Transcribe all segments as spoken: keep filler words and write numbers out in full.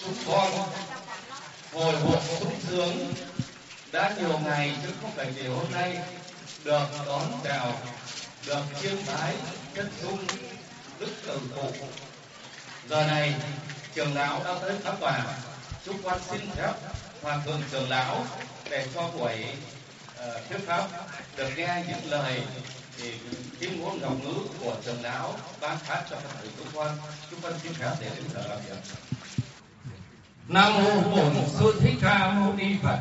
chúng con hồi hộp sung sướng đã nhiều ngày chứ không phải chỉ hôm nay được đón chào, được chiêm bái chất dung đức tử phụ. Giờ này trưởng lão đã tới pháp tòa, chúng con xin phép hòa thượng trưởng lão để cho buổi uh, thuyết pháp được nghe những lời thì tiếng ngôn ngọc ngữ của trưởng lão ban phát cho phật tử chúng con. Chúng con xin phép để đến giờ làm việc. Nam mô Bổn Sư Thích Ca Mâu Ni Phật.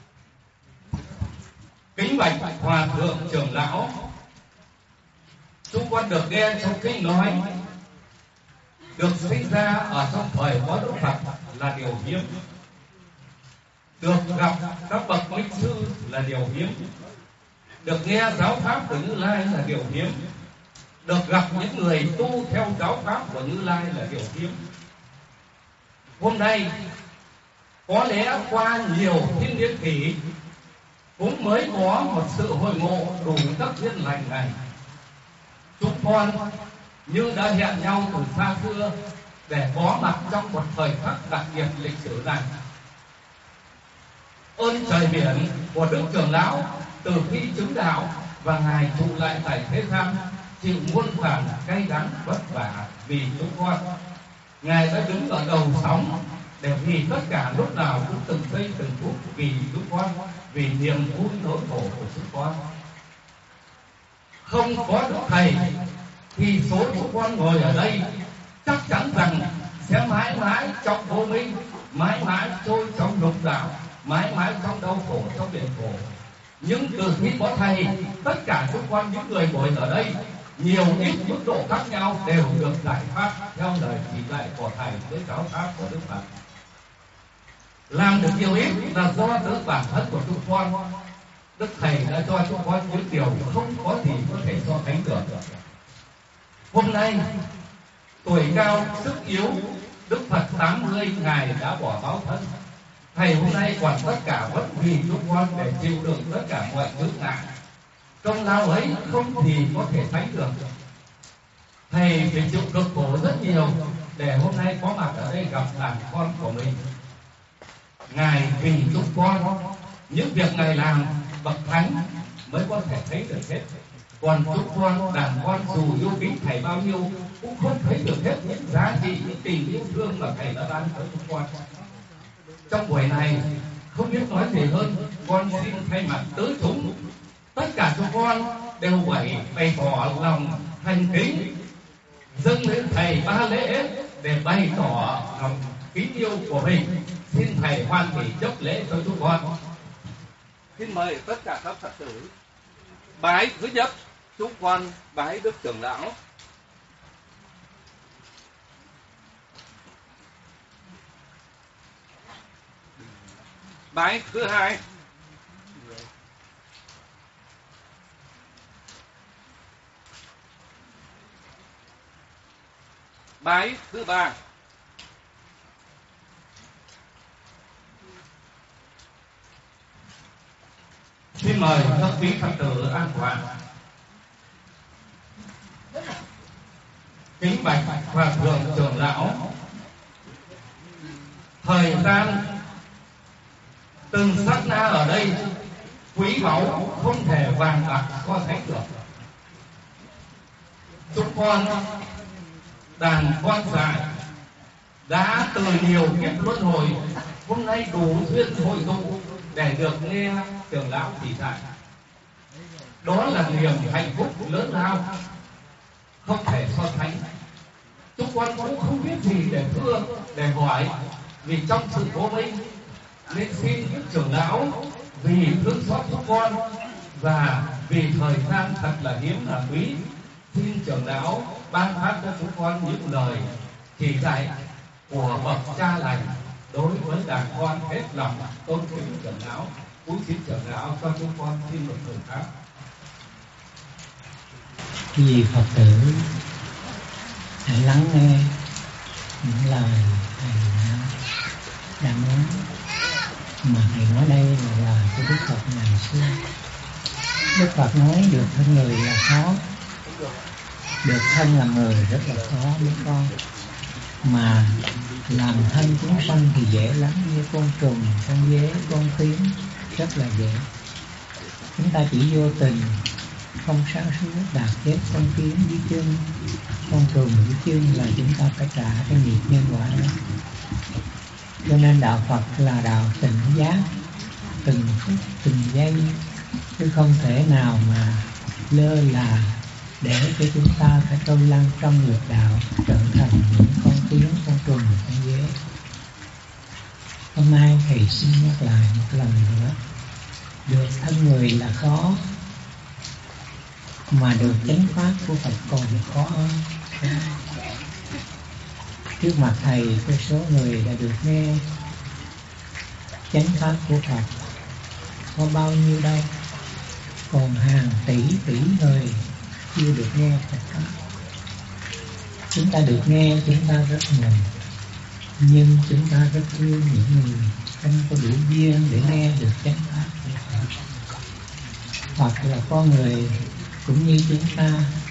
Kính bạch hòa thượng trưởng lão, chúng con được nghe trong kinh nói được sinh ra ở trong thời có Đức Phật là điều hiếm, được gặp các bậc minh sư là điều hiếm, được nghe giáo pháp của Như Lai là điều hiếm, được gặp những người tu theo giáo pháp của Như Lai là điều hiếm. Hôm nay có lẽ qua nhiều thiên niên kỷ cũng mới có một sự hội ngộ đủ các duyên lành này. Chúng con như đã hẹn nhau từ xa xưa để có mặt trong một thời khắc đặc biệt lịch sử này. Ơn trời biển của Đức Trưởng Lão từ khi chứng đạo và Ngài trụ lại tại thế gian, chịu muôn vàn cay đắng vất vả vì chúng con. Ngài đã đứng ở đầu sóng để vì tất cả lúc nào cũng từng giây từng phút vì chúng con, vì niềm vui nỗi khổ của chúng con. Không có Đức Thầy thì số chúng con ngồi ở đây chắc chắn rằng sẽ mãi mãi trong vô minh, mãi mãi trôi trong lục đạo, mãi mãi trong đau khổ, trong biển khổ. Nhưng từ khi có Thầy, tất cả chúng con những người ngồi ở đây nhiều ít mức độ khác nhau đều được giải thoát theo lời chỉ dạy của Thầy với giáo pháp của Đức Phật. Làm được nhiều ít là do tự bản thân của chúng con. Đức Thầy đã cho chúng con những điều không có gì có thể so sánh được. Hôm nay tuổi cao sức yếu, Đức Phật tám mươi Ngài đã bỏ báo thân. Thầy hôm nay còn tất cả vẫn vì chúng con để chịu đựng tất cả mọi thứ ngại. Công lao ấy không gì có thể sánh được. Thầy phải chịu cực khổ rất nhiều để hôm nay có mặt ở đây gặp đàn con của mình. Ngài vì chúng con, những việc Ngài làm bậc thánh mới có thể thấy được hết. Còn chúng con, đàn con dù yêu kính Thầy bao nhiêu cũng không thấy được hết những giá trị, những tình yêu thương mà Thầy đã ban cho chúng con. Trong buổi này không biết nói gì hơn, con xin thay mặt tứ chúng, tất cả chúng con đều phải bày tỏ lòng thành kính dâng lên Thầy ba lễ để bày tỏ lòng kính yêu của mình. Xin Thầy hoan hỷ chấp lễ cho chúng con. Xin mời tất cả các Phật tử bái thứ nhất, chúng con bái Đức Trưởng Lão. Bái thứ hai, bái thứ ba, xin mời các quý Phật tử an toàn. Kính bạch Hòa thượng Trưởng Lão, thời gian từng sát na ở đây quý báu không thể vàng bạc so sánh được. Chúng con đàn con dại đã từ nhiều kiếp luân hồi hôm nay đủ duyên hội tụ để được nghe Trưởng Lão chỉ dạy. Đó là niềm hạnh phúc lớn lao không thể so sánh. Chúng con cũng không biết gì để thưa, để hỏi, vì trong sự vô minh nên xin Đức Trưởng Lão vì thương xót chúng con và vì thời gian thật là hiếm là quý, xin Trưởng Lão ban phát cho chúng con những lời chỉ dạy của bậc cha lành đối với đàn con hết lòng tôn kính Trưởng Lão. Cúi xin Trưởng Lão cho chúng con xin một thời pháp. Vì Phật tử hãy lắng nghe những lời Thầy đã nói, mà Thầy nói đây là lời của Đức Phật ngày xưa. Đức Phật nói được thân người là khó, được thân làm người rất là khó mấy con, mà làm thân chúng sanh thì dễ lắm, như con trùng, con dế, con kiến, rất là dễ. Chúng ta chỉ vô tình không sáng suốt đạt chết con kiến dưới chân, con trùng dưới chân là chúng ta phải trả cái nghiệp nhân quả đó. Cho nên đạo Phật là đạo tỉnh giác, từng phút từng giây, chứ không thể nào mà lơ là để cho chúng ta phải trôi lăn trong nghiệp đạo, trở thành những con kiến, con trùng, con dế. Hôm nay thầy xin nhắc lại một lần nữa, được thân người là khó, mà được chánh pháp của Phật còn khó hơn. Trước mặt thầy có số người đã được nghe chánh pháp của Phật có bao nhiêu đâu, còn hàng tỷ tỷ người chưa được nghe Phật pháp. Chúng ta được nghe chúng ta rất mừng, nhưng chúng ta rất yêu những người không có đủ duyên để nghe được chánh pháp của Phật. Hoặc là con người cũng như chúng ta,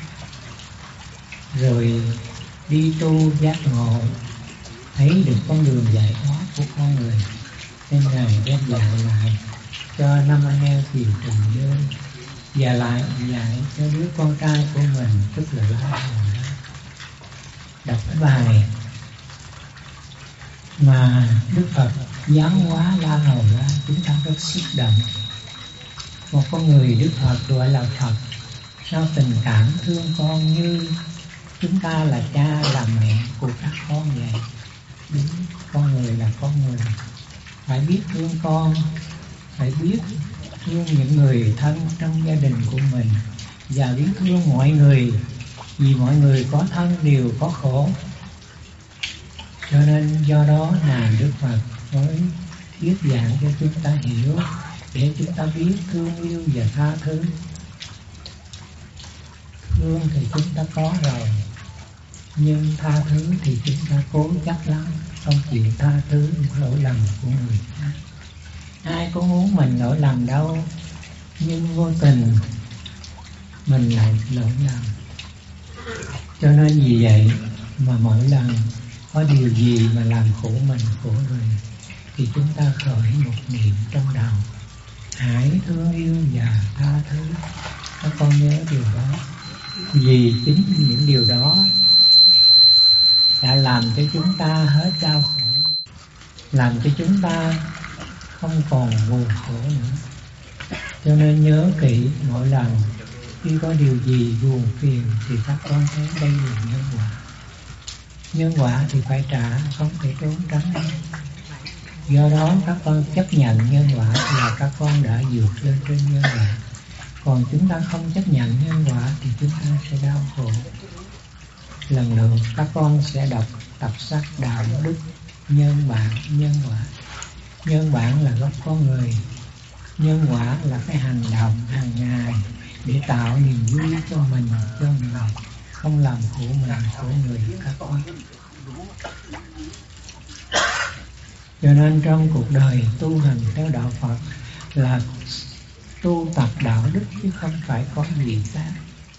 rồi đi tu giác ngộ, thấy được con đường giải thoát của con người, nên Ngài đem dạy lại cho năm anh em thiền trùng giới, và lại dạy cho đứa con trai của mình, tức là La Hầu. Đọc cái bài mà Đức Phật giáng hóa La Hầu ra, chúng ta rất xúc động. Một con người Đức Phật gọi là Phật, sao tình cảm thương con như chúng ta là cha là mẹ của các con vậy. Đúng, con người là con người, phải biết thương con, phải biết thương những người thân trong gia đình của mình, và biết thương mọi người, vì mọi người có thân đều có khổ. Cho nên do đó là Đức Phật mới thuyết giảng cho chúng ta hiểu, để chúng ta biết thương yêu và tha thứ. Thương thì chúng ta có rồi, nhưng tha thứ thì chúng ta cố chắc lắm, không chịu tha thứ lỗi lầm của người khác. Ai có muốn mình lỗi lầm đâu, nhưng vô tình mình lại lỗi lầm. Cho nên vì vậy mà mỗi lần có điều gì mà làm khổ mình, khổ người, thì chúng ta khởi một niệm trong đầu: hãy thương yêu và tha thứ. Các con nhớ điều đó, vì chính những điều đó đã làm cho chúng ta hết đau khổ, làm cho chúng ta không còn buồn khổ nữa. Cho nên nhớ kỹ, mỗi lần khi có điều gì buồn phiền thì các con thấy đây là nhân quả. Nhân quả thì phải trả, không thể trốn tránh. Do đó các con chấp nhận nhân quả là các con đã vượt lên trên nhân quả. Còn chúng ta không chấp nhận nhân quả thì chúng ta sẽ đau khổ. Lần lượt các con sẽ đọc tập sách đạo đức, nhân bản, nhân quả. Nhân bản là gốc con người, nhân quả là cái hành động hàng ngày để tạo niềm vui cho mình, cho người, không làm khổ mình, khổ người các con. Cho nên trong cuộc đời tu hành theo đạo Phật là tu tập đạo đức, chứ không phải có gì khác.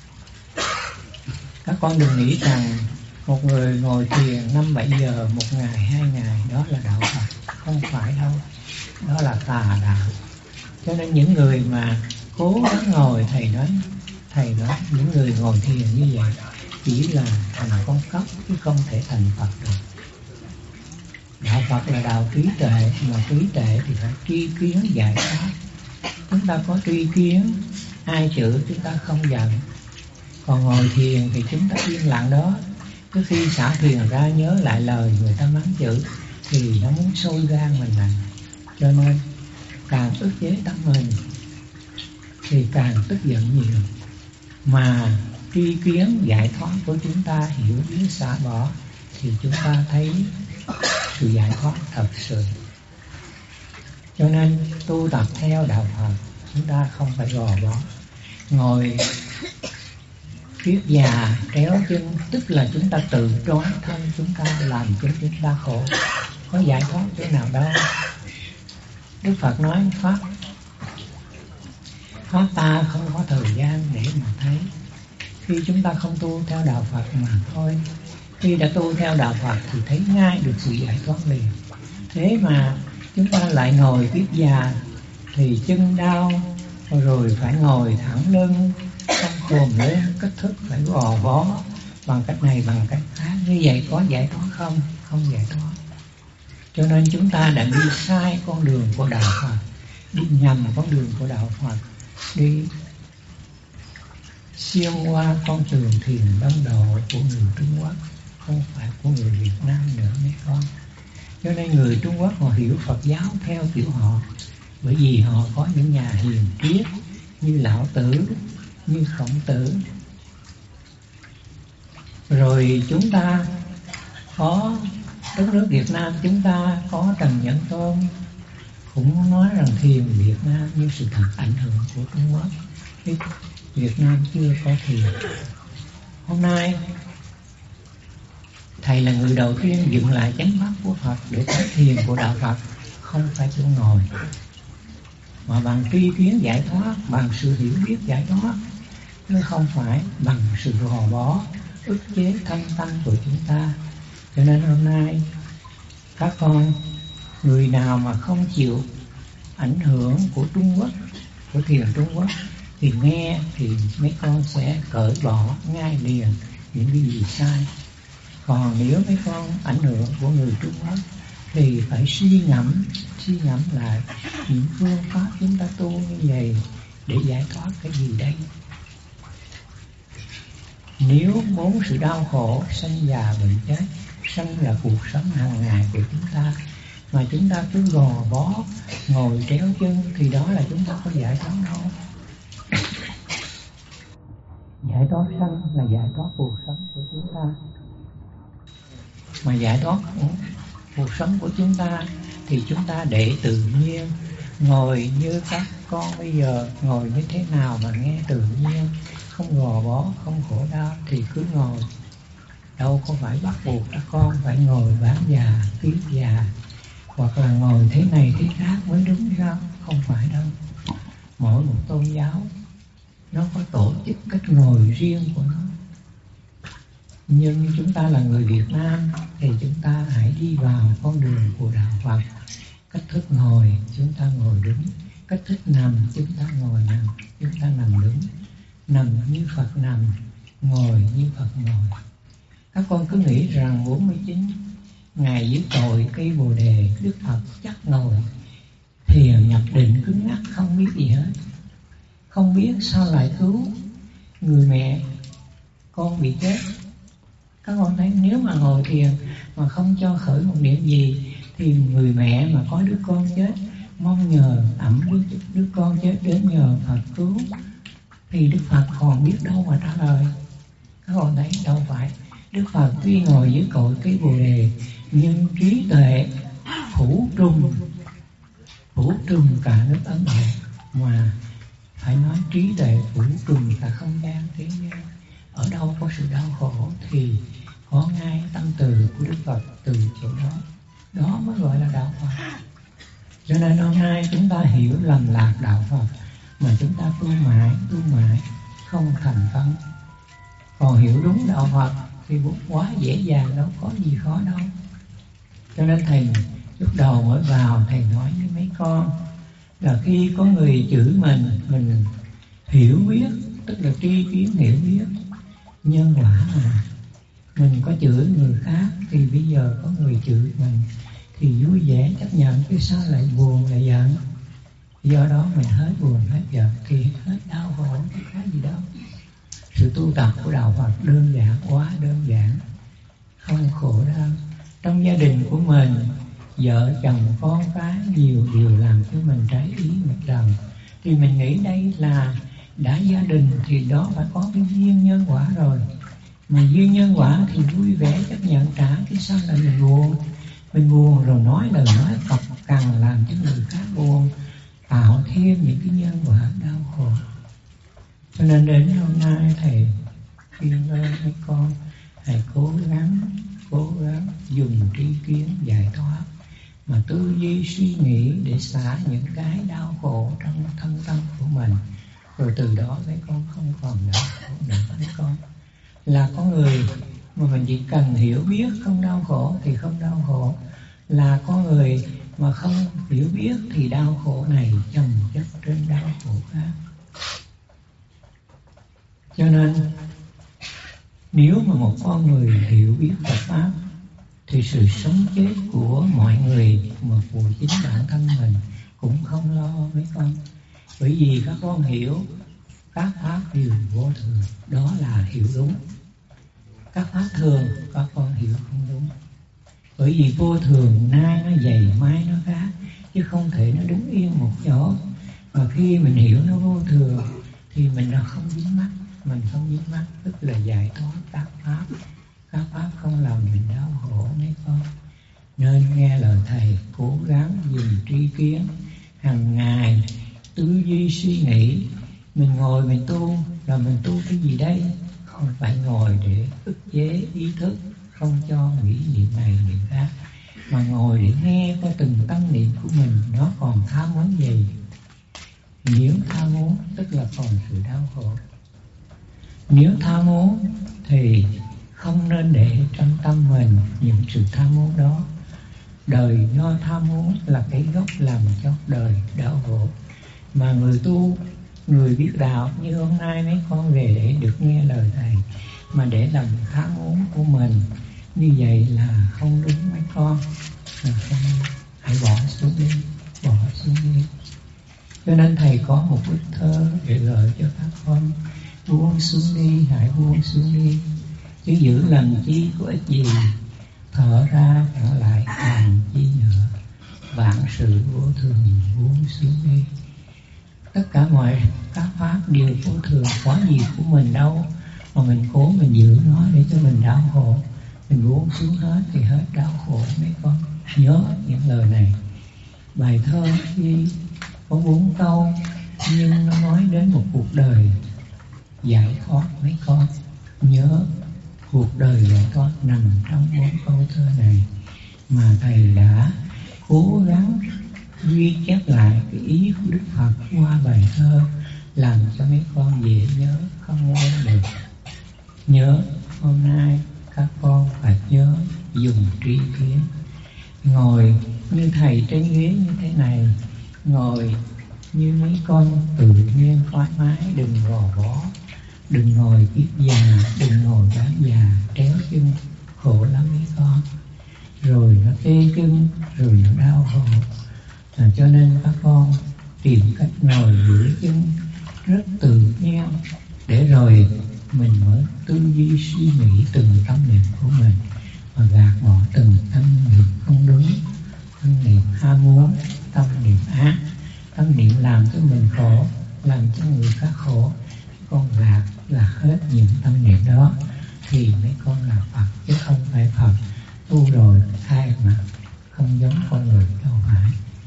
Các con đừng nghĩ rằng một người ngồi thiền năm bảy giờ một ngày, hai ngày đó là đạo Phật. Không phải đâu, đó là tà đạo. Cho nên những người mà cố gắng ngồi, thầy nói, thầy nói những người ngồi thiền như vậy chỉ là thành con cóc, chứ không thể thành Phật được. Đạo Phật là đạo trí tuệ, mà trí tuệ thì phải tri kiến giải thoát. Chúng ta có tri kiến, ai chửi chúng ta không giận. Còn ngồi thiền thì chúng ta yên lặng đó. Cứ khi xả thiền ra nhớ lại lời người ta mắng chửi thì nó muốn sôi gan mình lại. Cho nên càng ức chế tâm mình thì càng tức giận nhiều. Mà tri kiến giải thoát của chúng ta, hiểu biết xả bỏ, thì chúng ta thấy sự giải thoát thật sự. Cho nên tu tập theo đạo Phật, chúng ta không phải gò bó. Ngồi kiết già kéo chân, tức là chúng ta tự trói thân chúng ta, làm cho chúng ta khổ. Có giải thoát chỗ nào đâu. Đức Phật nói Pháp Pháp ta không có thời gian để mà thấy. Khi chúng ta không tu theo đạo Phật mà thôi, khi đã tu theo đạo Phật thì thấy ngay được sự giải thoát liền. Thế mà chúng ta lại ngồi kiết già thì chân đau, rồi phải ngồi thẳng lưng, không khom lên, cách thức phải gò bó bằng cách này bằng cách khác. Như vậy có giải thoát không? Không giải thoát. Cho nên chúng ta đã đi sai con đường của đạo Phật, đi nhầm con đường của đạo Phật, đi xuyên qua con đường thiền đông độ của người Trung Quốc, không phải của người Việt Nam nữa mấy con. Cho nên người Trung Quốc họ hiểu Phật giáo theo kiểu họ, bởi vì họ có những nhà hiền triết như Lão Tử, như Khổng Tử. Rồi chúng ta có đất nước Việt Nam, chúng ta có Trần Nhẫn Tôn cũng nói rằng thiền Việt Nam như sự thật ảnh hưởng của Trung Quốc. Thì Việt Nam chưa có thiền. Hôm nay thầy là người đầu tiên dựng lại chánh pháp của Phật để cái thiền của đạo Phật không phải chỗ ngồi, mà bằng tri kiến giải thoát, bằng sự hiểu biết giải thoát, chứ không phải bằng sự gò bó, ức chế thân tâm của chúng ta. Cho nên hôm nay các con, người nào mà không chịu ảnh hưởng của Trung Quốc, của thiền Trung Quốc, thì nghe thì mấy con sẽ cởi bỏ ngay liền những cái gì sai. Còn nếu mấy con ảnh hưởng của người Trung Quốc thì phải suy ngẫm, suy ngẫm lại những phương pháp chúng ta tu như vậy để giải thoát cái gì đây. Nếu muốn sự đau khổ, sanh già bệnh chết, sanh là cuộc sống hàng ngày của chúng ta, mà chúng ta cứ gò bó, ngồi tréo chân thì đó là chúng ta có giải thoát đâu. Giải thoát sanh là giải thoát cuộc sống của chúng ta. Mà giải thoát cuộc sống của chúng ta thì chúng ta để tự nhiên, ngồi như các con bây giờ, ngồi như thế nào mà nghe tự nhiên, không gò bó, không khổ đau thì cứ ngồi. Đâu có phải bắt buộc các con phải ngồi bán già, kiết già, hoặc là ngồi thế này thế khác mới đúng sao? Không phải đâu. Mỗi một tôn giáo nó có tổ chức cách ngồi riêng của nó. Nhưng chúng ta là người Việt Nam thì chúng ta hãy đi vào con đường của đạo Phật. Cách thức ngồi chúng ta ngồi đứng, cách thức nằm chúng ta ngồi nằm, chúng ta nằm đứng, nằm như Phật nằm, ngồi như Phật ngồi. Các con cứ nghĩ rằng bốn mươi chín ngày dưới cội cây Bồ Đề, Đức Phật chắc ngồi thiền nhập định cứng ngắc không biết gì hết, không biết sao lại cứu người mẹ con bị chết. Các con thấy nếu mà ngồi thiền mà không cho khởi một niệm gì thì người mẹ mà có đứa con chết, mong nhờ ẵm đứa, đứa con chết đến nhờ Phật cứu, thì Đức Phật còn biết đâu mà trả lời. Các con thấy đâu phải. Đức Phật tuy ngồi dưới cội cây Bồ Đề nhưng trí tuệ phủ trùm phủ trùm cả nước Ấn Độ, mà phải nói trí tuệ phủ trùm cả không gian thế gian. Ở đâu có sự đau khổ thì có ngay tâm từ của Đức Phật từ chỗ đó. Đó mới gọi là đạo Phật. Cho nên hôm nay chúng ta hiểu lầm lạc đạo Phật mà chúng ta tu mãi, tu mãi không thành công. Còn hiểu đúng đạo Phật thì quá dễ dàng, đâu có gì khó đâu. Cho nên thầy lúc đầu mới vào thầy nói với mấy con là khi có người chửi mình, mình hiểu biết, tức là tri kiến hiểu biết nhân quả mà. Mình có chửi người khác thì bây giờ có người chửi mình thì vui vẻ chấp nhận, chứ sao lại buồn lại giận. Do đó mình hết buồn hết giận thì hết đau khổ, cái khác gì đâu. Sự tu tập của đạo Phật đơn giản, quá đơn giản, không khổ đau. Trong gia đình của mình, vợ chồng con cái nhiều điều làm cho mình trái ý nghịch lòng, thì mình nghĩ đây là đã gia đình thì đó phải có cái duyên nhân quả rồi. Mà duyên nhân quả thì vui vẻ chấp nhận trả, chứ sao lại mình buồn. Mình buồn rồi nói lời nói cọc cằn làm cho người khác buồn, tạo thêm những cái nhân quả đau khổ. Cho nên đến hôm nay thầy khuyên mấy con hãy cố gắng, cố gắng dùng tri kiến giải thoát, mà tư duy suy nghĩ để xả những cái đau khổ trong thân tâm của mình. Rồi từ đó mấy con không còn đau khổ nữa. Mấy con là có người mà mình chỉ cần hiểu biết không đau khổ thì không đau khổ. Là con người mà không hiểu biết thì đau khổ này chồng chất trên đau khổ khác. Cho nên nếu mà một con người hiểu biết Phật Pháp thì sự sống chết của mọi người mà của chính bản thân mình cũng không lo mấy con. Bởi vì các con hiểu các pháp đều vô thường, đó là hiểu đúng. Các pháp thường các con hiểu không đúng. Bởi vì vô thường nay nó dày mai nó khác, chứ không thể nó đứng yên một chỗ. Và khi mình hiểu nó vô thường thì mình nó không dính mắc. Mình không dính mắc tức là giải thoát các pháp. Các pháp không làm mình đau khổ mấy con. Nên nghe lời Thầy, cố gắng dùng tri kiến hàng ngày, tư duy suy nghĩ. Mình ngồi mình tu là mình tu cái gì đây? Không phải ngồi để ức chế ý thức, không cho nghĩ niệm này niệm khác, mà ngồi để nghe coi từng tâm niệm của mình nó còn tham muốn gì. Nếu tham muốn tức là còn sự đau khổ. Nếu tham muốn thì không nên để trong tâm mình những sự tham muốn đó. Đời do tham muốn là cái gốc làm cho đời đau khổ. Mà người tu, người biết đạo như hôm nay mấy con về để được nghe lời Thầy, mà để làm tham muốn của mình, như vậy là không đúng mấy con. Là không, hãy bỏ xuống đi, bỏ xuống đi. Cho nên Thầy có một bức thơ để gửi cho các con. Buông xuống đi, hãy buông xuống đi, chứ giữ làm chi có ích gì. Thở ra trở lại càng chi nữa. Vạn sự vô thường buông xuống đi. Tất cả mọi các pháp đều vô thường, có gì của mình đâu mà mình cố mình giữ nó để cho mình đau khổ. Mình buông xuống hết thì hết đau khổ mấy con. Nhớ những lời này. Bài thơ ghi có bốn câu, nhưng nó nói đến một cuộc đời giải thoát mấy con. Nhớ cuộc đời giải thoát nằm trong bốn câu thơ này mà Thầy đã cố gắng ghi chép lại cái ý của Đức Phật qua bài thơ, làm cho mấy con dễ nhớ, không quên được. Nhớ hôm nay các con phải nhớ dùng tri kiến. Ngồi như Thầy trên ghế như thế này, ngồi như mấy con tự nhiên thoải mái, đừng gò bó, đừng ngồi kiết già, đừng ngồi bán già, tréo chân, khổ lắm mấy con. Rồi nó tê chân, rồi nó đau khổ. À, cho nên các con tìm cách ngồi duỗi chân rất tự nhiên, để rồi mình mới tư duy suy nghĩ từng tâm niệm của mình, mà gạt bỏ từng tâm niệm không đúng, tâm niệm ham muốn, tâm niệm ác, tâm niệm làm cho mình khổ, làm cho người khác khổ. Con gạt là hết những tâm niệm đó thì mấy con là Phật, chứ không phải Phật tu rồi thay mà không giống con người đâu phải.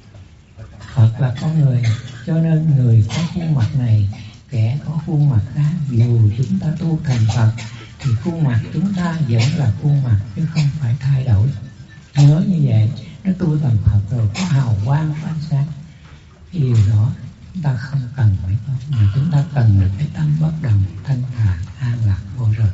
Phật là con người, cho nên người có khuôn mặt này, kẻ có khuôn mặt khác. Dù chúng ta tu thành Phật thì khuôn mặt chúng ta vẫn là khuôn mặt, chứ không phải thay đổi. Nhớ như vậy, nó tu thành Phật rồi có hào quang ánh sáng. Cái điều đó chúng ta không cần mấy con, mà chúng ta cần được cái tâm bất động, thanh thản, an lạc vô rồi.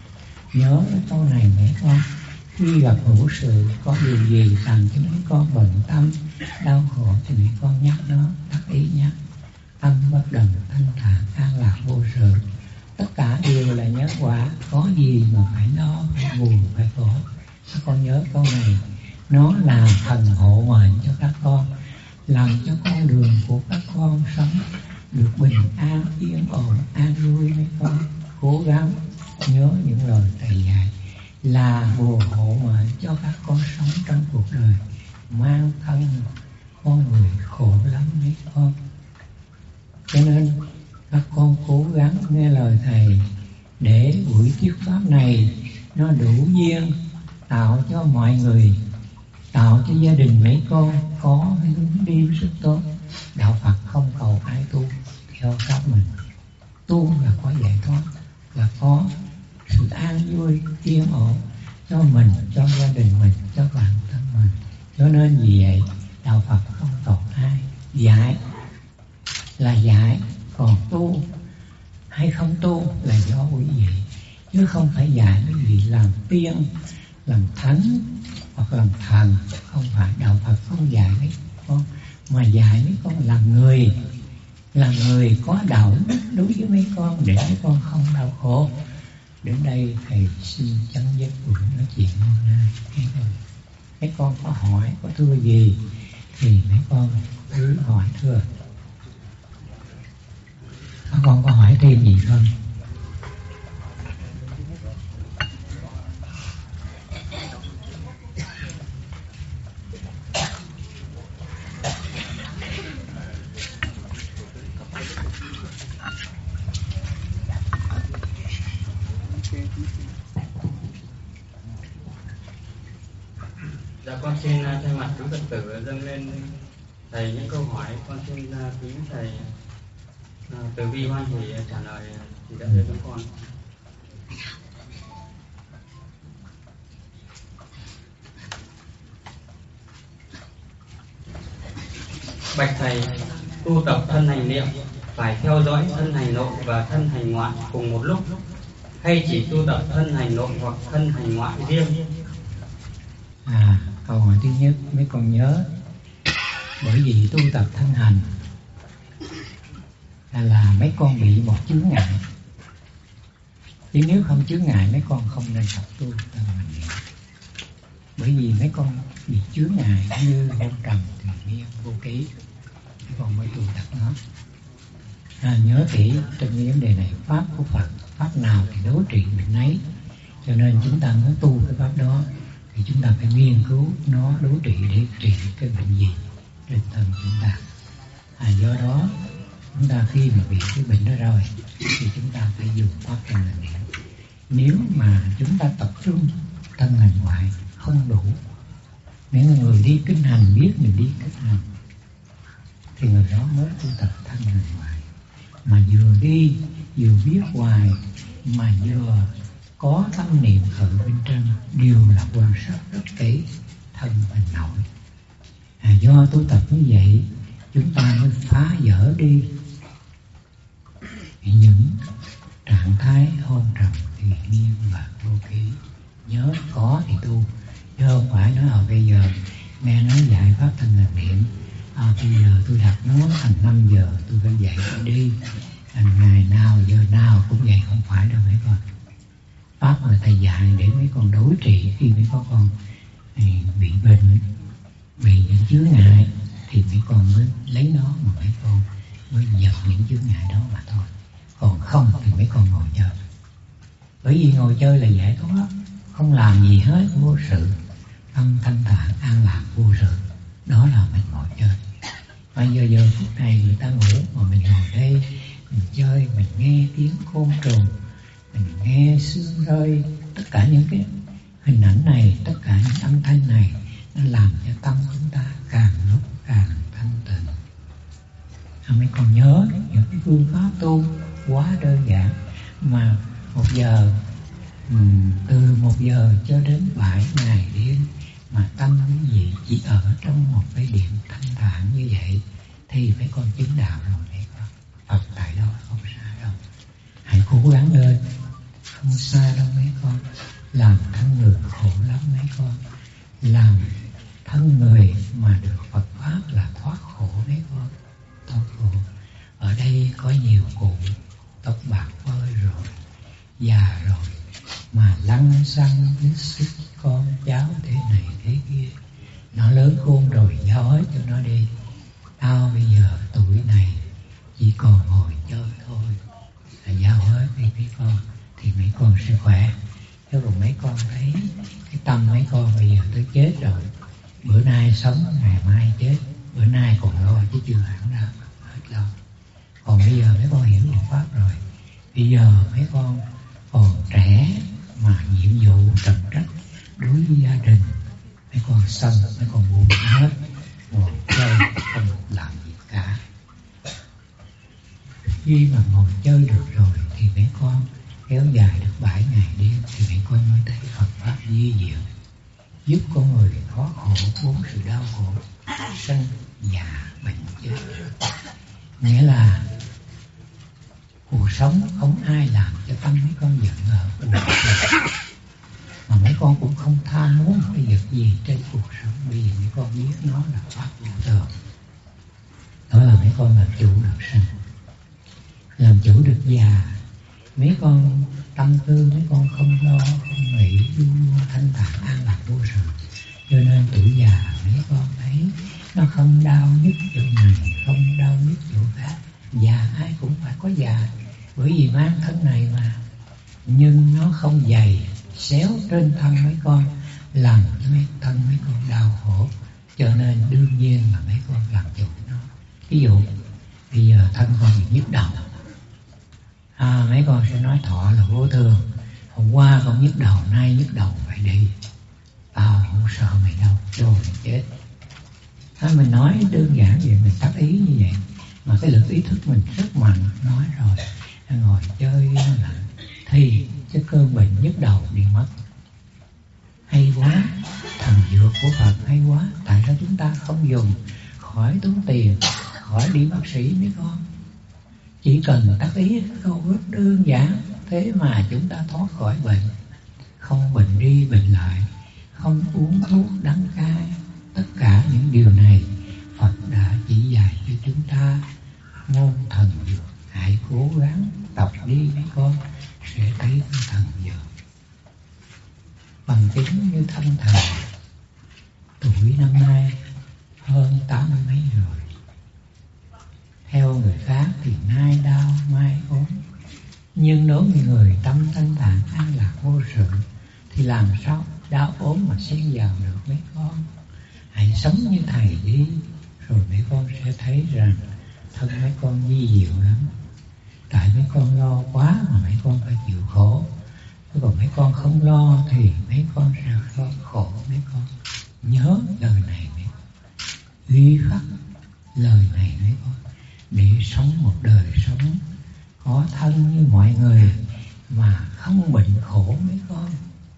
Nhớ cái câu này mấy con. Khi gặp hữu sự có điều gì làm cho mấy con bận tâm, đau khổ thì mấy con nhắc nó, đắc ý nhắc. Tâm bất động, thanh thản, an lạc vô sự. Tất cả đều là nhớ quả, có gì mà phải lo, phải buồn, phải khổ. Các con nhớ câu này, nó là thần hộ mệnh cho các con, làm cho con đường của các con sống được bình an, yên ổn, an vui mấy con. Cố gắng nhớ những lời Thầy dạy là bùa hộ mệnh cho các con sống trong cuộc đời. Mang thân con người khổ lắm mấy con. Cho nên các con cố gắng nghe lời Thầy, để buổi thuyết pháp này nó đủ duyên tạo cho mọi người, tạo cho gia đình mấy con có cái hướng đi rất tốt. Đạo Phật không cầu ai tu theo pháp mình. Tu là có giải thoát, là có sự an vui, yên ổn cho mình, cho gia đình mình, cho bản thân mình. Cho nên vì vậy đạo Phật không cầu ai. Dạy là dạy, còn tu hay không tu là do quý vị. chứ không phải dạy mấy vị làm tiên, làm thánh hoặc làm thần. Không phải, đạo Phật không dạy mấy con, mà dạy mấy con làm người, làm người có đạo đức đối với mấy con để mấy con không đau khổ. Đến đây thầy xin chấm dứt buổi nói chuyện hôm nay. Mấy con có hỏi, có thưa gì thì mấy con cứ hỏi thưa. Các con có hỏi thêm gì không? Dạ con xin thay mặt quý Phật tử dâng lên thầy những câu hỏi. Con xin kính thầy từ bi hoan hỷ trả lời thì đã đến với con. Bạch thầy, tu tập thân hành niệm phải theo dõi thân hành nội và thân hành ngoại cùng một lúc, hay chỉ tu tập thân hành nội hoặc thân hành ngoại riêng? À, câu hỏi thứ nhất mấy con nhớ, bởi vì tu tập thân hành là, là mấy con bị một chướng ngại, chứ nếu không chướng ngại mấy con không nên tập tu thân hành niệm. Bởi vì mấy con bị chướng ngại như vô trần thì miên vô ký, mấy con mới tu tập nó. À, nhớ kỹ trong cái vấn đề này, pháp của Phật, pháp nào thì đối trị bệnh ấy, cho nên chúng ta muốn tu cái pháp đó thì chúng ta phải nghiên cứu nó đối trị để trị cái bệnh gì trên thân chúng ta. À, do đó chúng ta khi mà bị cái bệnh đó rồi thì chúng ta phải dùng pháp thân hành niệm. Nếu mà chúng ta tập trung thân hành ngoại không đủ, nếu người đi kinh hành biết mình đi kinh hành thì người đó mới tu tập thân hành ngoại. Mà vừa đi vừa biết hoài mà vừa có tâm niệm khởi bên trong, đều là quan sát rất kỹ thân hành nội. À, do tu tập như vậy chúng ta mới phá vỡ đi những trạng thái hôn trầm thì miên và vô ký. Nhớ có thì tu, chứ không phải nói ở bây giờ nghe nói dạy pháp thân hành niệm, à, bây giờ tôi đặt nó thành năm giờ tôi phải dạy phải đi, thành ngày nào giờ nào cũng vậy. Không phải đâu mấy con. Pháp mà thầy dạy để mấy con đối trị khi mấy con con bị bệnh, bị những chướng ngại thì mấy con mới lấy nó mà mấy con mới dập những chướng ngại đó mà thôi. Còn không thì mấy con ngồi chơi. Bởi vì ngồi chơi là giải thoát, không làm gì hết, vô sự, tâm thanh thản an lạc vô sự, đó là mình ngồi chơi. Và giờ giờ phút này người ta ngủ mà mình ngồi đây mình chơi, mình nghe tiếng côn trùng, mình nghe sương rơi, tất cả những cái hình ảnh này, tất cả những âm thanh này nó làm cho tâm chúng ta càng lúc càng thanh tịnh. À, mấy con nhớ những cái phương pháp tu quá đơn giản, mà một giờ từ một giờ cho đến bảy ngày đêm mà tâm quý vị chỉ ở trong một cái điểm thanh thản như vậy thì mấy con chứng đạo rồi mấy con. Phật tại đó không xa đâu, hãy cố gắng lên, không xa đâu mấy con. Làm thân người khổ lắm mấy con, làm thân người mà được Phật pháp là thoát khổ mấy con, thoát khổ. Ở đây có nhiều cụ tóc bạc phơi rồi, già rồi mà lăng xăng lít xích con cháu thế này thế kia, nó lớn khôn rồi giao hết cho nó đi. Tao bây giờ tuổi này chỉ còn ngồi chơi thôi, là giao hết đi mấy con thì mấy con sẽ khỏe. Chứ còn mấy con thấy cái tâm mấy con bây giờ tới chết rồi, bữa nay sống ngày mai chết, bữa nay còn lo chứ chưa hẳn đâu hết lo. Còn bây giờ mấy con hiểu được pháp rồi, bây giờ mấy con còn trẻ mà nhiệm vụ trọng trách đối với gia đình, mấy con xong mấy con buông hết, ngồi chơi không làm gì cả. Khi mà ngồi chơi được rồi thì mấy con kéo dài được bảy ngày đêm thì mấy con mới thấy Phật pháp vi diệu, giúp con người thoát khổ bốn sự đau khổ sanh già bệnh chết. Nghĩa là Cuộc sống không ai làm cho tâm mấy con giận hờn buồn bực, mà mấy con cũng không tham muốn cái việc gì trên cuộc sống, vì mấy con biết nó là pháp vô thường. Đó là mấy con làm chủ được sinh, làm chủ được già. Mấy con tâm tư mấy con không lo, không nghĩ, luôn luôn thanh thản an lạc vô sự. Cho nên tuổi già mấy con thấy nó không đau nhức chỗ này, không đau nhức chỗ khác. Già ai cũng phải có già, bởi vì mang thân này mà. Nhưng nó không dày xéo trên thân mấy con, làm cho mấy thân mấy con đau khổ. Cho nên đương nhiên là mấy con làm chủ nó. Ví dụ bây giờ thân con bị nhức đầu, à, mấy con sẽ nói thọ là vô thường. Hôm qua con nhức đầu, nay nhức đầu phải đi, tao không sợ mày đâu, cho mày chết. À, mình nói đơn giản vậy, mình tác ý như vậy, mà cái lực ý thức mình rất mạnh. Nói rồi ngồi chơi là thì cái cơn bệnh nhức đầu đi mất. Hay quá, thần dược của Phật hay quá. Tại sao chúng ta không dùng, khỏi tốn tiền, khỏi đi bác sĩ mấy con, chỉ cần tác ý câu rất đơn giản, thế mà chúng ta thoát khỏi bệnh. Không bệnh đi bệnh lại, không uống thuốc đắng cay. Tất cả những điều này Phật đã chỉ dạy cho chúng ta môn thần dược. Hãy cố gắng tập đi mấy con, sẽ thấy thần dược. Bằng chứng như thân thầy, tuổi năm nay hơn tám mươi mấy rồi. Theo người khác thì nay đau mai ốm, nhưng đối với người tâm thanh thản an lạc vô sự thì làm sao đau ốm mà xen vào được mấy con. Hãy sống như thầy đi, rồi mấy con sẽ thấy rằng thân mấy con vi diệu lắm. Tại mấy con lo quá mà mấy con phải chịu khổ. Còn mấy con không lo thì mấy con sẽ khó khổ. Mấy con nhớ lời này, mấy con ghi khắc lời này mấy con, để sống một đời sống có thân như mọi người mà không bệnh khổ mấy con.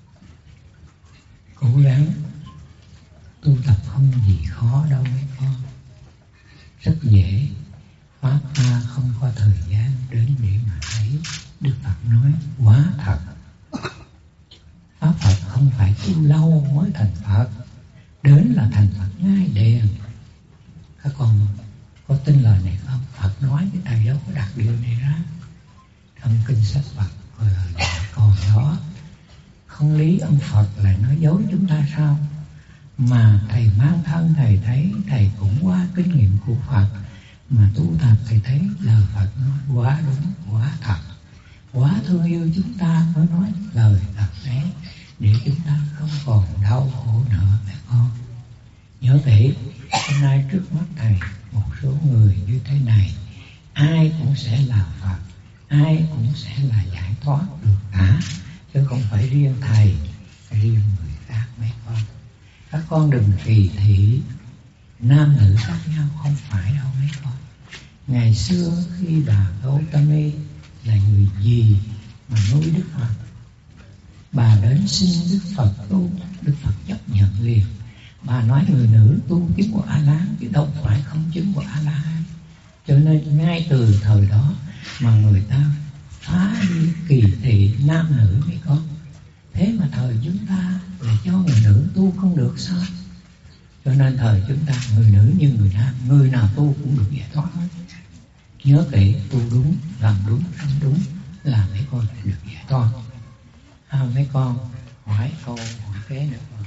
Cố gắng tu tập không gì khó đâu mấy con, rất dễ. Pháp ta không có thời gian đến để mà thấy. Đức Phật nói quá thật. Pháp Phật không phải tu lâu mới thành Phật, đến là thành Phật ngay đèn. Các con có tin lời này không? Phật nói cái thầy đâu có đặt điều này ra. Trong kinh sách Phật gọi là còn đó. Không lý ông Phật lại nói dối chúng ta sao? Mà thầy mang thân thầy thấy, thầy cũng qua kinh nghiệm của Phật mà tu tập, thầy thấy lời Phật nói quá đúng, quá thật, quá thương yêu chúng ta mới nói lời thật đấy, để chúng ta không còn đau khổ nữa mẹ con. Nhớ kỹ, hôm nay trước mắt thầy một số người như thế này, ai cũng sẽ là Phật, ai cũng sẽ là giải thoát được cả, chứ không phải riêng thầy, riêng người khác mấy con. Các con đừng kỳ thị nam nữ khác nhau, không phải đâu mấy con. Ngày xưa khi bà Gautami là người gì mà nuôi Đức Phật, bà đến xin Đức Phật tu, Đức Phật chấp nhận liền. Bà nói người nữ tu chứng của A-la-hán chứ đâu phải không chứng của A-la-hán. Cho nên ngay từ thời đó mà người ta phá đi kỳ thị nam nữ mấy con. Thế mà thời chúng ta lại cho người nữ tu không được sao? Cho nên thời chúng ta người nữ như người nam, người nào tu cũng được giải thoát hết. Nhớ kỹ, tu đúng, làm đúng, sống đúng là mấy con sẽ được giải thoát. À, mấy con hỏi câu hỏi kế nữa con.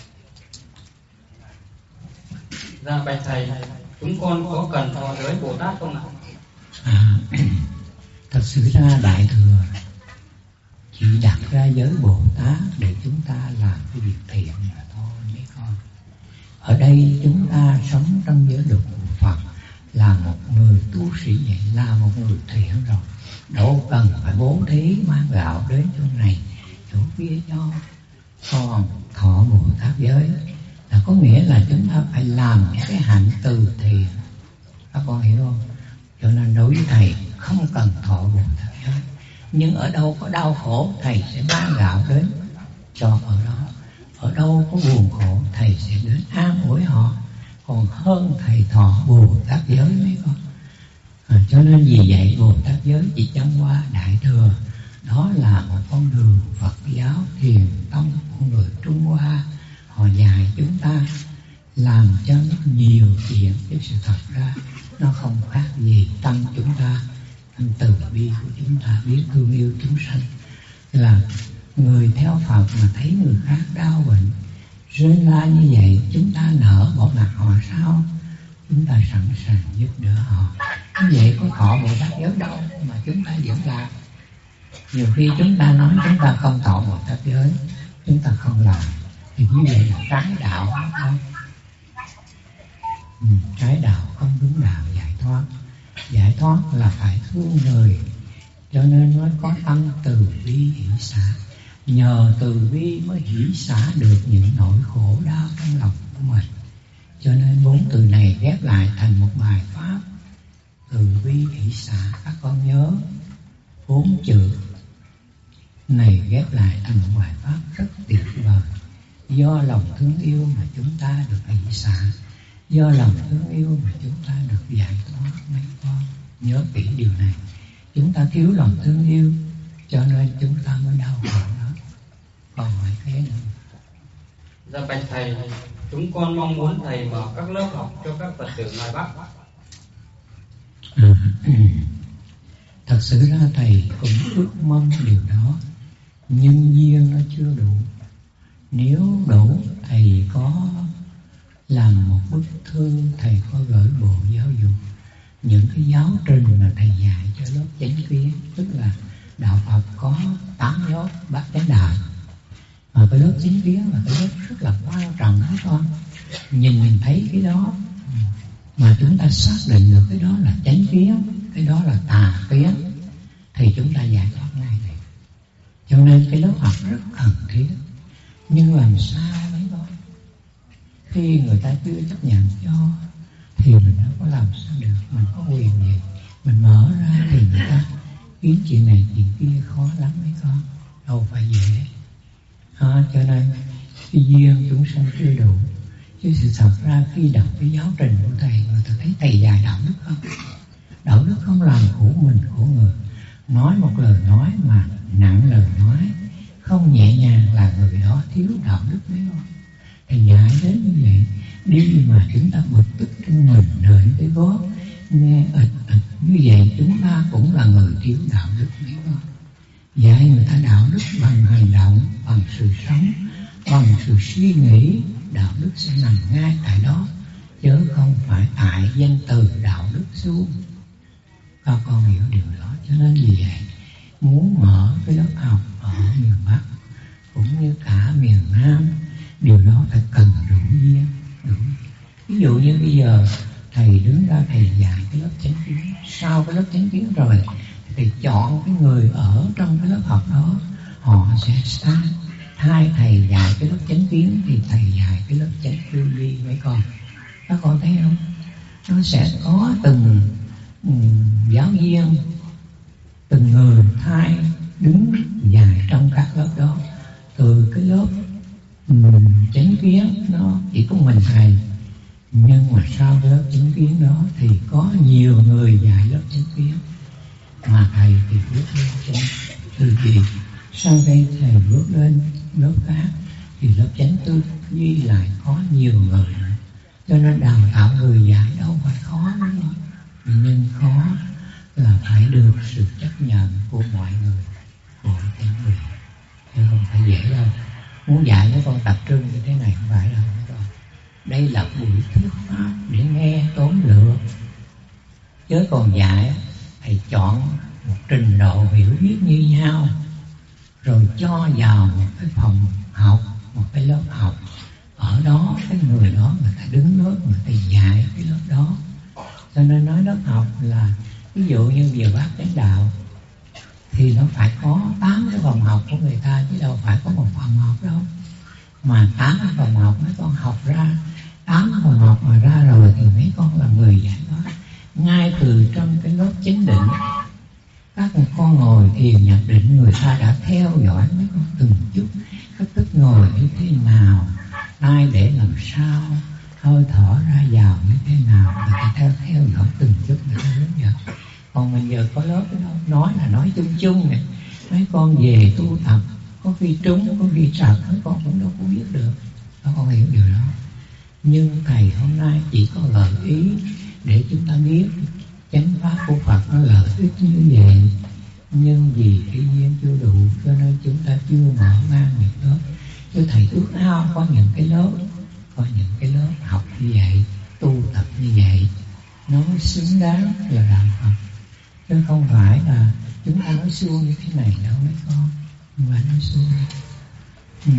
Dạ bạch thầy, chúng con có cần thọ giới Bồ Tát không ạ? À, thật sự ra Đại Thừa chỉ đặt ra giới Bồ Tát để chúng ta làm cái việc thiện mà thôi mấy con. Ở đây chúng ta sống trong giới luật của Phật, là một người tu sĩ vậy, là một người thiện rồi, đâu cần phải bố thí mang gạo đến chỗ này chỗ kia cho. Còn thọ Bồ Tát giới là có nghĩa là chúng ta phải làm cái hạnh từ thiện. Các con hiểu không? Cho nên đối với thầy không cần thọ Bồ Tát giới, nhưng ở đâu có đau khổ thầy sẽ mang gạo đến cho ở đó. Ở đâu có buồn khổ thầy sẽ đến an ủi họ, còn hơn thầy thọ Bồ Tát giới mấy con. À, cho nên vì vậy Bồ Tát giới chỉ chẳng qua Đại Thừa. Đó là một con đường Phật giáo Thiền tông của người Trung Hoa. Họ dạy chúng ta làm cho nó nhiều chuyện, chứ sự thật ra nó không khác gì tâm chúng ta, tâm từ bi của chúng ta, biết thương yêu chúng sanh. Là người theo Phật mà thấy người khác đau bệnh rơi la như vậy, chúng ta nỡ bỏ mặt họ sao? Chúng ta sẵn sàng giúp đỡ họ. Như vậy có thọ Bồ Tát giới đâu mà chúng ta vẫn làm. Nhiều khi chúng ta nói chúng ta không thọ Bồ Tát giới, chúng ta không làm, thì như vậy là trái đạo không? Ừ, trái đạo không đúng đạo giải thoát. Giải thoát là phải thương người, cho nên mới có tâm từ bi hỷ xả. Nhờ từ bi mới hỷ xả được những nỗi khổ đau trong lòng của mình. Cho nên bốn từ này ghép lại thành một bài pháp từ bi hỷ xả. Các con nhớ bốn chữ này ghép lại thành một bài pháp rất tuyệt vời. Do lòng thương yêu mà chúng ta được hỷ xả, do lòng thương yêu mà chúng ta được giải thoát. Mấy con nhớ kỹ điều này. Chúng ta thiếu lòng thương yêu cho nên chúng ta mới đau khổ đó. Còn hỏi thế nữa. Dạ bạch thầy, chúng con mong muốn thầy mở các lớp học cho các Phật tử ngoài Bắc. À, thật sự ra thầy cũng ước mong điều đó, nhưng duyên nó chưa đủ. Nếu đủ, thầy có làm một bức thư, thầy có gửi Bộ Giáo dục những cái giáo trình mà thầy dạy cho lớp chánh kiến. Tức là đạo Phật có tám lớp bát chánh đạo, mà cái lớp chánh kiến là cái lớp rất là quan trọng đó con. Nhìn mình thấy cái đó mà chúng ta xác định được cái đó là chánh kiến, cái đó là tà kiến, thì chúng ta giải thoát ngay này. Cho nên cái lớp học rất cần thiết. Nhưng làm sao mấy con, khi người ta chưa chấp nhận cho thì mình đâu có làm sao được. Mình có quyền gì, mình mở ra thì người ta kiếm chuyện này chuyện kia khó lắm mấy con, đâu phải dễ. À, cho nên cái duyên chúng sanh chưa đủ. Chứ sự thật ra khi đọc cái giáo trình của thầy, người ta thấy thầy dạy đạo đức không? Đạo đức không làm khổ mình khổ người. Nói một lời nói mà nặng lời nói, không nhẹ nhàng là người đó thiếu đạo đức mấy con. Thầy dạy đến như vậy, đi mà chúng ta bực tức trong mình đợi cái gót nghe ịch ịch như vậy, chúng ta cũng là người thiếu đạo đức mấy con. Dạy người ta đạo đức bằng hành động, bằng sự sống, bằng sự suy nghĩ. Đạo đức sẽ nằm ngay tại đó, chứ không phải tại danh từ đạo đức xuống. Các con hiểu điều đó. Cho nên vì vậy muốn mở cái lớp học ở miền Bắc cũng như cả miền Nam, điều đó phải cần đủ duyên, đủ. Ví dụ như bây giờ thầy đứng ra thầy dạy cái lớp chánh kiến, sau cái lớp chánh kiến rồi thầy chọn cái người ở trong cái lớp học đó, họ sẽ sang hai thầy dạy cái lớp chánh kiến thì thầy dạy cái lớp chánh tư duy mấy con. Các con thấy không? Nó sẽ có từng um, giáo viên, từng người thay đứng dạy trong các lớp đó. Từ cái lớp um, chánh kiến nó chỉ có mình thầy, nhưng mà sau cái lớp chánh kiến đó thì có nhiều người dạy lớp chánh kiến, mà thầy thì bước lên chánh tư duy. Sau đây thầy bước lên lớp khác thì lớp chánh tư duy lại có nhiều người nữa. Cho nên đào tạo người dạy đâu phải khó nữa, nhưng khó là phải được sự chấp nhận của mọi người, của mọi người, chứ không phải dễ đâu. Muốn dạy mấy con tập trung như thế này không phải đâu mấy con. Đây là buổi thuyết pháp để nghe tóm lược, chứ còn dạy thầy chọn một trình độ hiểu biết như nhau rồi cho vào một cái phòng học, một cái lớp học. Ở đó cái người đó người ta đứng lớp, người ta dạy cái lớp đó. Cho nên nói lớp học là ví dụ như giờ bác chánh đạo thì nó phải có tám cái phòng học của người ta, chứ đâu phải có một phòng học đâu. Mà tám cái phòng học mấy con học ra, tám phòng học mà ra rồi thì mấy con là người dạy đó. Ngay từ trong cái lớp chánh định, các con ngồi thiền nhập định, người ta đã theo dõi mấy con từng chút cách thức ngồi như thế nào, tay để làm sao, hơi thở ra vào như thế nào, người ta theo theo dõi từng chút, người ta hướng dẫn. Còn mình giờ có lớp đó, nói là nói chung chung này, mấy con về tu tập, có khi trúng, có khi trật, mấy con cũng đâu có biết được, các con hiểu điều đó. Nhưng thầy hôm nay chỉ có gợi ý để chúng ta biết chánh pháp của Phật nó lợi ích như vậy. Nhưng vì cái duyên chưa đủ cho nên chúng ta chưa mở mang những lớp. Chứ thầy ước ao có những cái lớp, có những cái lớp học như vậy, tu tập như vậy, nó mới xứng đáng là đạo Phật. Chứ không phải là chúng ta nói suông như thế này đâu mấy con, không phải nói suông. Ừ.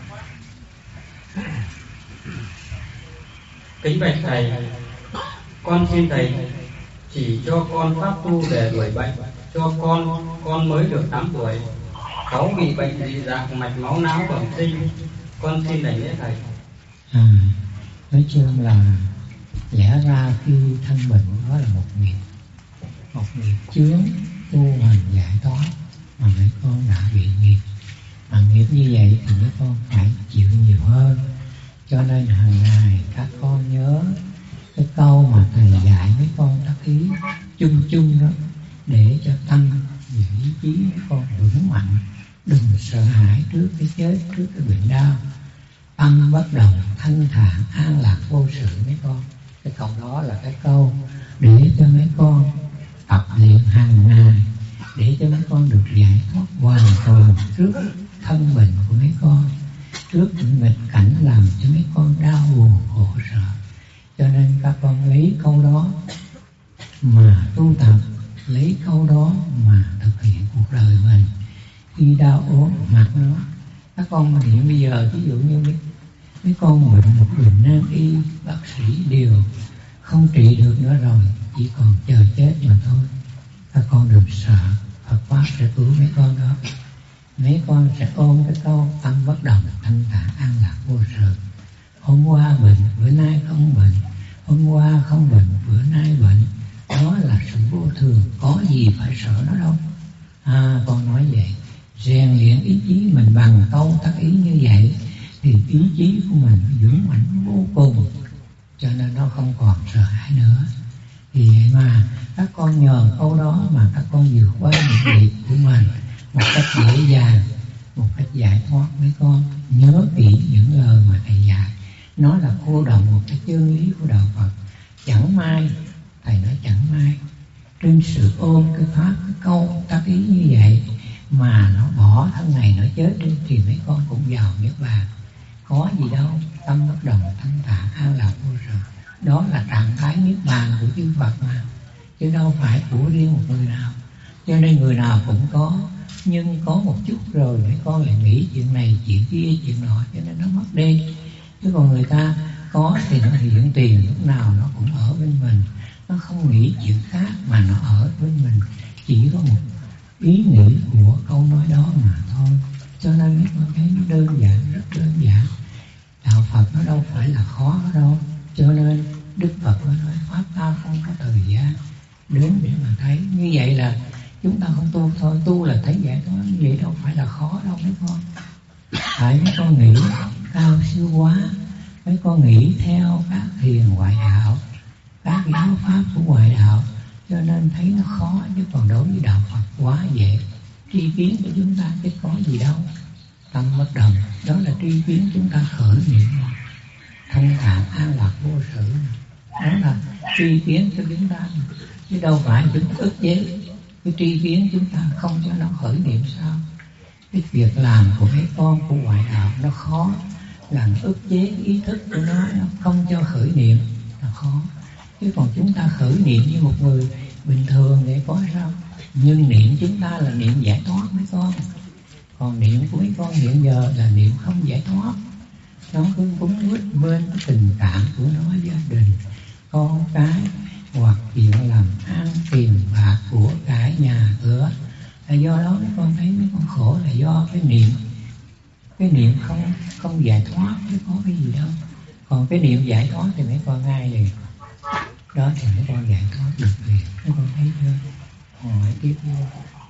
Kính bạch thầy, con xin thầy chỉ cho con pháp tu để đuổi bệnh cho con. Con mới được tám tuổi, cháu bị bệnh dị dạng mạch máu não bẩm sinh, con xin đảnh lễ thầy. À, nói chung là lẽ ra khi thân bệnh đó là một nghiệp, một nghiệp chướng tu hành giải thoát, mà mấy con đã bị nghiệp. Mà nghiệp như vậy thì mấy con phải chịu nhiều hơn. Cho nên hàng ngày các con nhớ cái câu mà thầy dạy mấy con tác ý chung chung đó, để cho tâm và ý chí mấy con vững mạnh, đừng sợ hãi trước cái chết, trước cái bệnh đau. Tâm bất động, thanh thản, an lạc vô sự mấy con. Cái câu đó là cái câu để cho mấy con tập luyện hàng ngày, để cho mấy con được giải thoát hoàn toàn trước thân bệnh của mấy con, trước những nghịch cảnh làm cho mấy con đau buồn khổ sở. Cho nên các con lấy câu đó mà tu tập, lấy câu đó mà thực hiện cuộc đời mình. Khi đau ốm mặt nó, các con hiện bây giờ ví dụ như mấy, mấy con bệnh một bệnh nan y, bác sĩ đều không trị được nữa rồi, chỉ còn chờ chết mà thôi. Các con đừng sợ, Phật Pháp sẽ cứu mấy con đó. Mấy con sẽ ôm cái câu tâm bất động, thanh thản, an lạc vô sự. Hôm qua bệnh, bữa nay không bệnh. Hôm qua không bệnh, bữa nay bệnh. Đó là sự vô thường, có gì phải sợ nó đâu. À, con nói vậy, rèn luyện ý chí mình bằng câu tác ý như vậy, thì ý chí của mình vững mạnh vô cùng, cho nên nó không còn sợ hãi nữa. Thì vậy mà các con nhờ câu đó mà các con vượt qua những nghiệp của mình một cách dễ dàng, một cách giải thoát. Mấy con nhớ kỹ những lời mà thầy dạy, nó là cô động một cái chân lý của đạo Phật. Chẳng may, thầy nói chẳng may, trên sự ôm cái pháp, cái câu tác ý như vậy mà nó bỏ thân này nó chết đi, thì mấy con cũng vào niết bàn. Có gì đâu, tâm bất động, thanh thản, an lạc vô sự. Đó là trạng thái niết bàn của chư Phật mà, chứ đâu phải của riêng một người nào. Cho nên người nào cũng có, nhưng có một chút rồi mấy con lại nghĩ chuyện này, chuyện kia, chuyện nọ, cho nên nó mất đi. Chứ còn người ta có thì nó hiện tiền, lúc nào nó cũng ở bên mình, nó không nghĩ chuyện khác mà nó ở bên mình. Chỉ có một ý nghĩ của câu nói đó mà thôi. Cho nên mấy con thấy nó đơn giản, rất đơn giản. Đạo Phật nó đâu phải là khó đâu. Cho nên Đức Phật nói pháp ta không có thời gian đến để mà thấy. Như vậy là chúng ta không tu thôi, tu là thấy giải thoát. Như vậy đâu phải là khó đâu mấy con. Tại mấy con nghĩ cao siêu quá, mấy con nghĩ theo các thiền ngoại đạo, các giáo pháp của ngoại đạo, cho nên thấy nó khó. Chứ còn đối với đạo Phật quá dễ. Tri kiến của chúng ta chứ có gì đâu. Tâm bất động, đó là tri kiến chúng ta khởi niệm. Thanh thản, an lạc vô sự, đó là tri kiến cho chúng ta. Chứ đâu phải chúng ta ức chế cái tri kiến chúng ta không cho nó khởi niệm sao. Cái việc làm của mấy con của ngoại đạo nó khó, là nó ức chế ý thức của nó, nó không cho khởi niệm là khó. Chứ còn chúng ta khởi niệm như một người bình thường để có sao. Nhưng niệm chúng ta là niệm giải thoát mấy con. Còn niệm của mấy con hiện giờ là niệm không giải thoát. Nó cứ cúng quýt bên cái tình cảm của nó, gia đình, con cái, hoặc chuyện làm ăn, tiền bạc của cải nhà cửa. Là do đó mấy con thấy mấy con khổ là do cái niệm. Cái niệm không không giải thoát chứ có cái gì đâu. Còn cái niệm giải thoát thì mấy con ngay liền. Đó thì mấy con giải thoát được liền. Mấy con thấy chưa? Hỏi tiếp vô.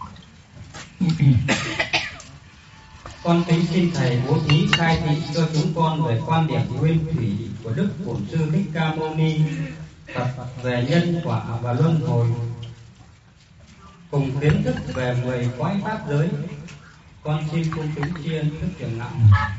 Con kính xin thầy bố thí khai thị cho chúng con về quan điểm nguyên thủy của Đức Bổn Sư Thích Ca Mâu Ni Phật về nhân quả và luân hồi. cùng kiến thức về mười cõi pháp giới. Con xin cung kính tri ân Đức Trưởng Lão.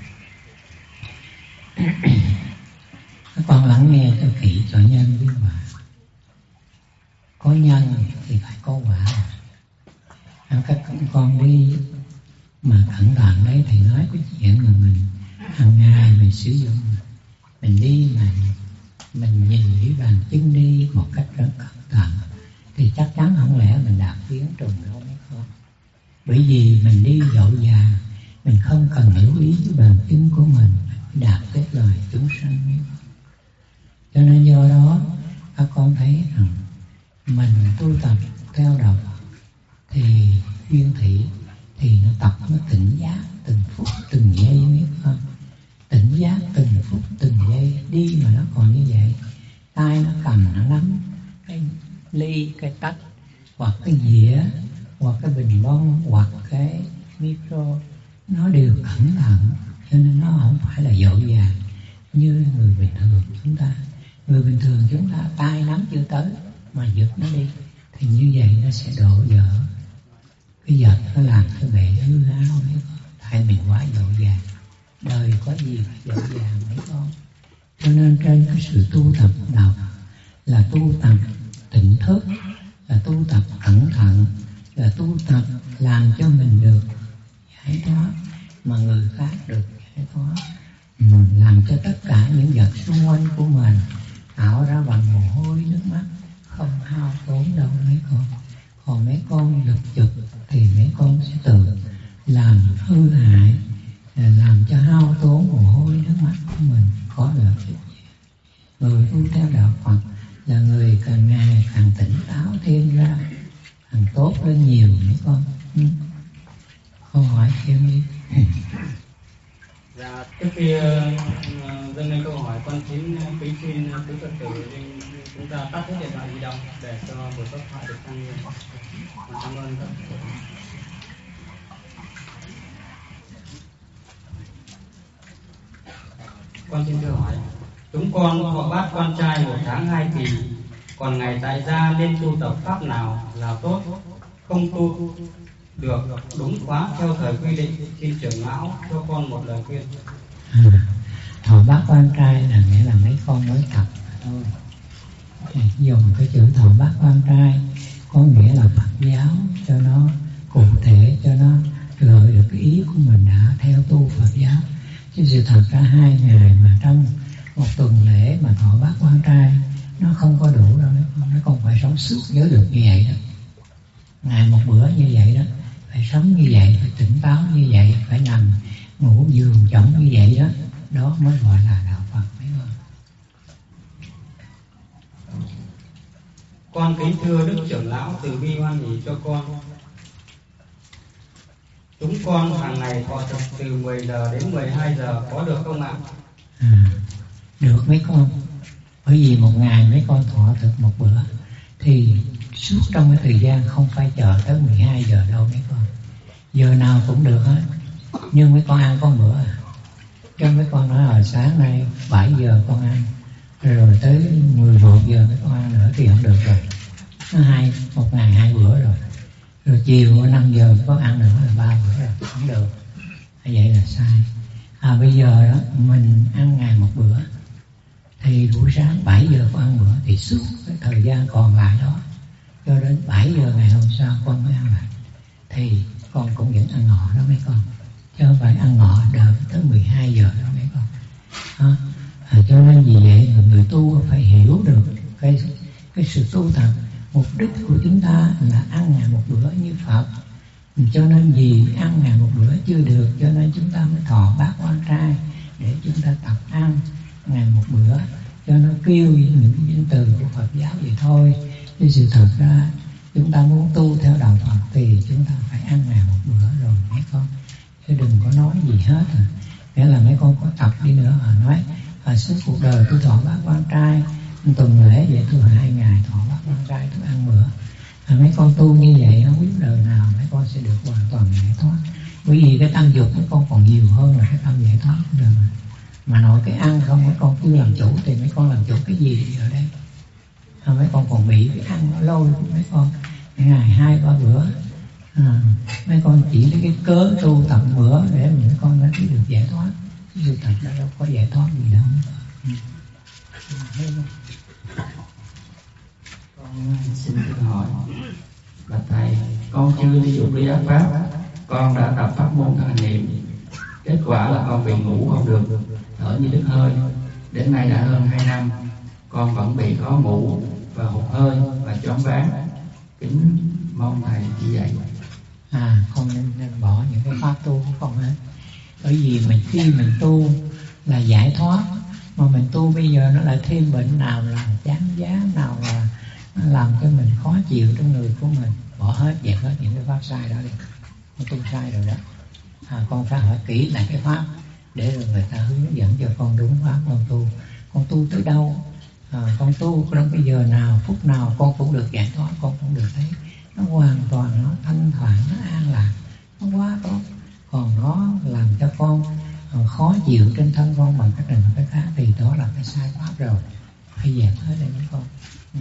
Các con lắng nghe cho kỹ cho nhân với quả. Có nhân thì phải có quả. Các con đi mà cẩn thận đấy, thì nói cái chuyện mà mình hàng ngày mình sử dụng, mình đi mà mình nhìn cái bàn chân đi một cách rất cẩn thận thì chắc chắn không lẽ mình đạp tiếng trùng đâu mấy con. Bởi vì mình đi dội vàng, mình không cần lưu ý cái bàn chân của mình đạp cái lời chúng sanh mấy con. Cho nên do đó các con thấy rằng mình tu tập theo đạo thì duyên thị thì nó tập nó tỉnh giác từng phút từng giây mấy con. Tỉnh giác từng phút từng giây, đi mà nó còn như vậy. Tay nó cầm nó nắm cái ly, cái tách, hoặc cái dĩa, hoặc cái bình bông, hoặc cái micro, nó đều cẩn thận. Cho nên nó không phải là dội vàng như người bình thường chúng ta. Người bình thường chúng ta tay nắm chưa tới mà giật nó đi, thì như vậy nó sẽ đổ vỡ. Cái giật nó làm cho bể hư hao mấy con. Tại mình quá dội vàng. Đời có gì phải dội vàng mấy con. Cho nên trên cái sự tu tập đạo là tu tập tỉnh thức, là tu tập cẩn thận, là tu tập làm cho mình được giải thoát, mà người khác được giải thoát, làm cho tất cả những vật xung quanh của mình tạo ra bằng mồ hôi nước mắt, không hao tốn đâu mấy con. Còn mấy con lực trực thì mấy con sẽ tự làm hư hại, làm cho hao tốn mồ hôi nước mắt của mình, có được cái gì. Người tu theo đạo Phật là người càng ngày càng tỉnh táo thêm ra, càng tốt lên nhiều mấy con. Ừ. Câu hỏi thêm đi. Dạ, trước khi uh, dâng lên câu hỏi, con xin kính xin quý Phật tử chúng ta tắt hết điện thoại di động để cho buổi pháp thoại được tăng lên. Cảm ơn các Phật. Con xin thưa hỏi, chúng con thọ bát quan trai một tháng hai kỳ, còn ngày tại gia nên tu tập pháp nào là tốt? Không tu được đúng khóa theo thời quy định, xin trưởng lão cho con một lời khuyên. À, thọ bát quan trai là nghĩa là mấy con mới tập thôi. Dùng cái chữ thọ bát quan trai có nghĩa là Phật giáo cho nó cụ thể, cho nó gợi được cái ý của mình đã theo tu Phật giáo. Chứ sự thật ra hai ngày mà trong một tuần lễ mà thọ bát quan trai nó không có đủ đâu. Nó còn phải sống suốt nhớ được như vậy đó. Ngày một bữa như vậy đó, phải sống như vậy, phải tỉnh táo như vậy, phải nằm ngủ giường chõng như vậy đó. Đó mới gọi là đạo Phật mấy con. Con kính thưa Đức Trưởng Lão từ bi hoan hỷ cho con. Chúng con hàng ngày thọ thực từ mười giờ đến mười hai giờ có được không ạ? À, được mấy con. Bởi vì một ngày mấy con thọ thực một bữa thì suốt trong cái thời gian không phải chờ tới mười hai giờ đâu mấy con. Giờ nào cũng được hết. Nhưng mấy con ăn con bữa à. Cho mấy con nói là sáng nay bảy giờ con ăn, rồi tới mười một giờ mấy con ăn nữa thì không được rồi. Nó hai, một ngày hai bữa rồi. Rồi chiều năm giờ mấy con ăn nữa là ba bữa rồi, không được. Vậy là sai. À bây giờ đó mình ăn ngày một bữa thì buổi sáng bảy giờ con ăn bữa, thì suốt cái thời gian còn lại đó cho đến bảy giờ ngày hôm sau con mới ăn lại, thì con cũng vẫn ăn ngọ đó mấy con, chứ không phải ăn ngọ đợi tới mười hai giờ đó mấy con. À, à, cho nên vì vậy người, người tu phải hiểu được cái cái sự tu tập. Mục đích của chúng ta là ăn ngày một bữa như Phật. Cho nên vì ăn ngày một bữa chưa được, cho nên chúng ta mới thọ bát quan trai để chúng ta tập ăn ngày một bữa cho nó kêu những cái danh từ của Phật giáo vậy thôi. Chứ sự thật ra chúng ta muốn tu theo đạo Phật thì chúng ta phải ăn ngày một bữa rồi mấy con, chứ đừng có nói gì hết à. Nghĩa là mấy con có tập đi nữa mà nói à, suốt cuộc đời tôi thọ bát quan trai, tuần lễ vậy tôi hai ngày thọ bát quan trai tôi ăn bữa. À, mấy con tu như vậy không biết đời nào mấy con sẽ được hoàn toàn giải thoát. Bởi vì cái tâm dục mấy con còn nhiều hơn là cái tâm giải thoát rồi mà. Mà nói cái ăn không mấy con cứ làm chủ thì mấy con làm chủ cái gì ở đây? À, mấy con còn bị cái ăn nó lôi mấy con ngày hai ba bữa. À, mấy con chỉ lấy cái cớ tu tập bữa để những con nó chỉ được giải thoát, chứ tu tập nó đâu có giải thoát gì đâu. Ừ. Con xin thưa hỏi là thầy, con chưa đi dục ly ác pháp, con đã tập pháp môn thần niệm, kết quả là con bị ngủ không được, thở như đứt hơi. Đến nay đã hơn hai năm, con vẫn bị khó ngủ và hụt hơi và choáng váng. Kính mong thầy chỉ dạy. À, con nên, nên bỏ những cái pháp tu của con hết. Bởi vì mình khi mình tu là giải thoát, mà mình tu bây giờ nó lại thêm bệnh, nào là chán giá, nào là làm cho mình khó chịu trong người của mình. Bỏ hết, dẹp hết những cái pháp sai đó đi. Con tu sai rồi đó. À, con phải hỏi kỹ lại cái pháp để rồi người ta hướng dẫn cho con đúng pháp con tu. Con tu tới đâu, à, con tu trong cái giờ nào, phút nào con cũng được giải thoát, con cũng được thấy nó hoàn toàn, nó thanh thản, nó an lạc, nó quá tốt. Còn nó làm cho con uh, khó chịu trên thân con bằng cách này một cái khác thì đó là cái sai pháp rồi, phải dẹp hết đây mấy con. Ừ.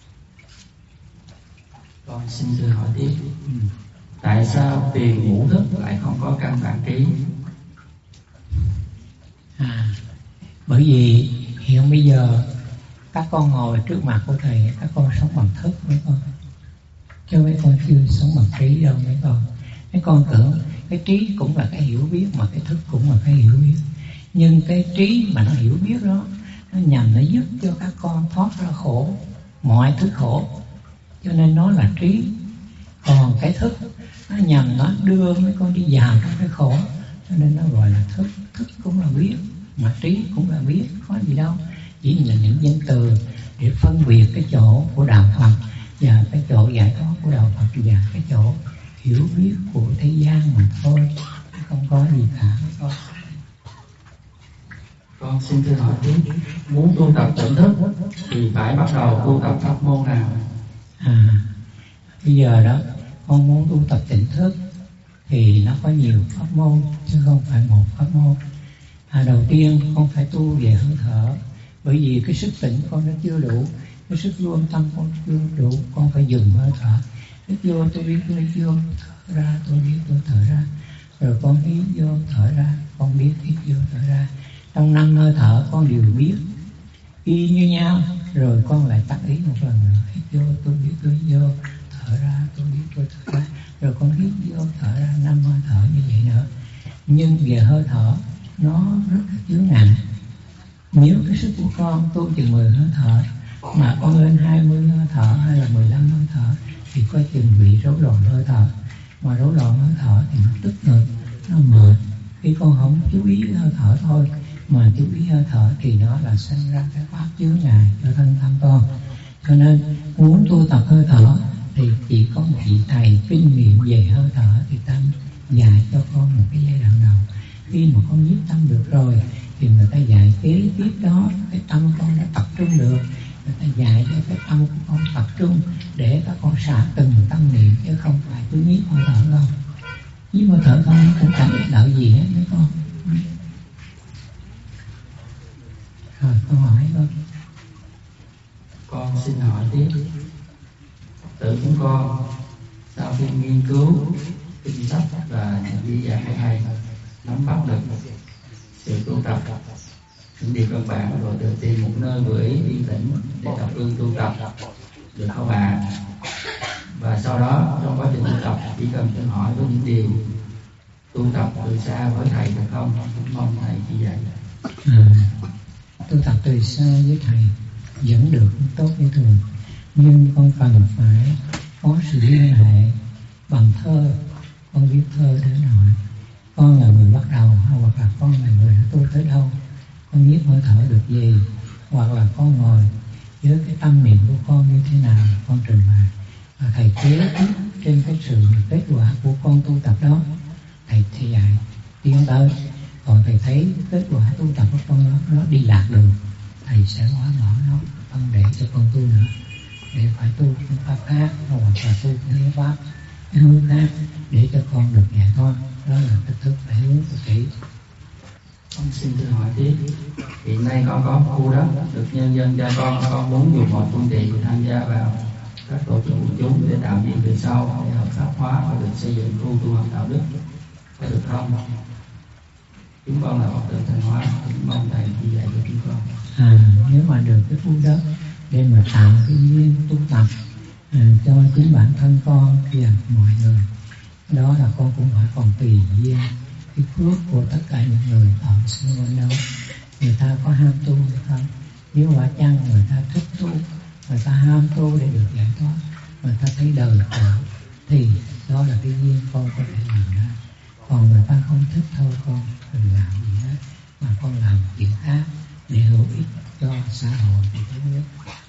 Con xin thưa hỏi tiếp. Ừ. Tại sao tiền ngũ thức lại không có căn bản trí? À, bởi vì hiện bây giờ các con ngồi trước mặt của thầy, các con sống bằng thức mấy con, chứ mấy con chưa sống bằng trí đâu mấy con. Mấy con tưởng cái trí cũng là cái hiểu biết, mà cái thức cũng là cái hiểu biết. Nhưng cái trí mà nó hiểu biết đó, nó nhằm nó giúp cho các con thoát ra khổ, mọi thứ khổ, cho nên nó là trí. Còn cái thức nó nhằm nó đưa mấy con đi vào trong cái khổ, cho nên nó gọi là thức. Thức cũng là biết, mà trí cũng là biết, có gì đâu. Chỉ là những danh từ để phân biệt cái chỗ của đạo Phật và cái chỗ giải thoát của đạo Phật và cái chỗ hiểu biết của thế gian mà thôi, không có gì cả mấy con. Con xin thưa hỏi tiếp, muốn tu tập tỉnh thức thì phải bắt đầu tu tập pháp môn nào? À, bây giờ đó con muốn tu tập tỉnh thức thì nó có nhiều pháp môn chứ không phải một pháp môn. À, đầu tiên con phải tu về hơi thở, bởi vì cái sức tỉnh con nó chưa đủ, cái sức luôn tâm con chưa đủ, con phải dùng hơi thở. Hít vô tôi biết tôi vô, thở ra tôi biết tôi thở ra, rồi con hít vô thở ra, con biết hít vô thở ra. Trong năm hơi thở con đều biết y như nhau, rồi con lại tắt ý một lần nữa. Hít vô tôi biết tôi vô, thở ra tôi biết tôi thở ra, rồi con hít vô thở ra, năm hơi thở như vậy nữa. Nhưng về hơi thở nó rất là chướng ngại. Nếu cái sức của con tu chừng mười hơi thở mà con lên hai mươi hơi thở hay là mười lăm hơi thở thì coi chừng bị rối loạn hơi thở. Mà rối loạn hơi thở thì nó tức ngực, nó mệt. Khi con không chú ý hơi thở thôi mà chú ý hơi thở thì nó là sinh ra cái pháp chướng ngại cho thân tâm con. Cho nên muốn tu tập hơi thở thì chỉ có một vị thầy kinh nghiệm về hơi thở thì tâm dạy cho con một cái giai đoạn đầu. Khi mà con nhiếp tâm được rồi thì người ta dạy kế tiếp đó, cái tâm con đã tập trung được, người ta dạy cho cái tâm của con tập trung để các con xả từng tâm niệm, chứ không phải cứ nhiếp hơi thở đâu. Nhiếp hơi thở không cũng chẳng ích lợi gì hết mấy con. Rồi câu hỏi con. Con xin hỏi tiếp. Tự chúng con sau khi nghiên cứu kinh sách và những lý giải của thầy, nắm bắt được sự tu tập, những điều căn bản, rồi tự tìm một nơi vừa ý yên tĩnh để tập ương tu tập, được không ạ? À? Và sau đó trong quá trình tu tập chỉ cần tự hỏi với những điều tu tập từ xa với thầy được không? Cũng mong thầy chỉ dạy. À, tu tập từ xa với thầy vẫn được tốt như thường, nhưng con cần phải có sự liên hệ bằng thơ. Con viết thơ để hỏi con là người bắt đầu, hoặc là con là người đã tu tới đâu, con biết hơi thở được gì, hoặc là con ngồi với cái tâm niệm của con như thế nào, con trình bày và thầy kế tiếp trên cái sự kết quả của con tu tập đó, thầy thì dạy tiến tới. Còn thầy thấy kết quả tu tập của con nó, nó đi lạc đường, thầy sẽ hóa bỏ nó, không để cho con tu nữa, để phải tu phương pháp khác, hoặc là tu cái pháp cái hướng khác để cho con được giải thoát. Đó là cách thức phải hướng của kỹ. Con xin thưa hỏi tiếp. Hiện nay con có khu đất được nhân dân cho con, con muốn dùng mọi phương tiện tham gia vào các tổ chức quần chúng để tạo dựng về sau, để hợp pháp hóa và được xây dựng khu tu học đạo đức, có được không? Chúng con là Phật tử Thanh Hóa, chúng mong thầy chỉ dạy cho chúng con. À, nếu mà được cái phú đất để mà tạo cái duyên tu tập à, cho chính bản thân con và mọi người, đó là con cũng phải còn tùy duyên cái phước của tất cả những người ở xung quanh đó. Người ta có ham tu hay không? Nếu quả chăng người ta thích tu, người ta ham tu để được giải thoát, người ta thấy đời khổ, thì đó là cái duyên con có thể làm ra. Còn người ta không thích thôi, con đừng làm gì hết, mà con làm chuyện khác để hữu ích cho xã hội thì tốt nhất.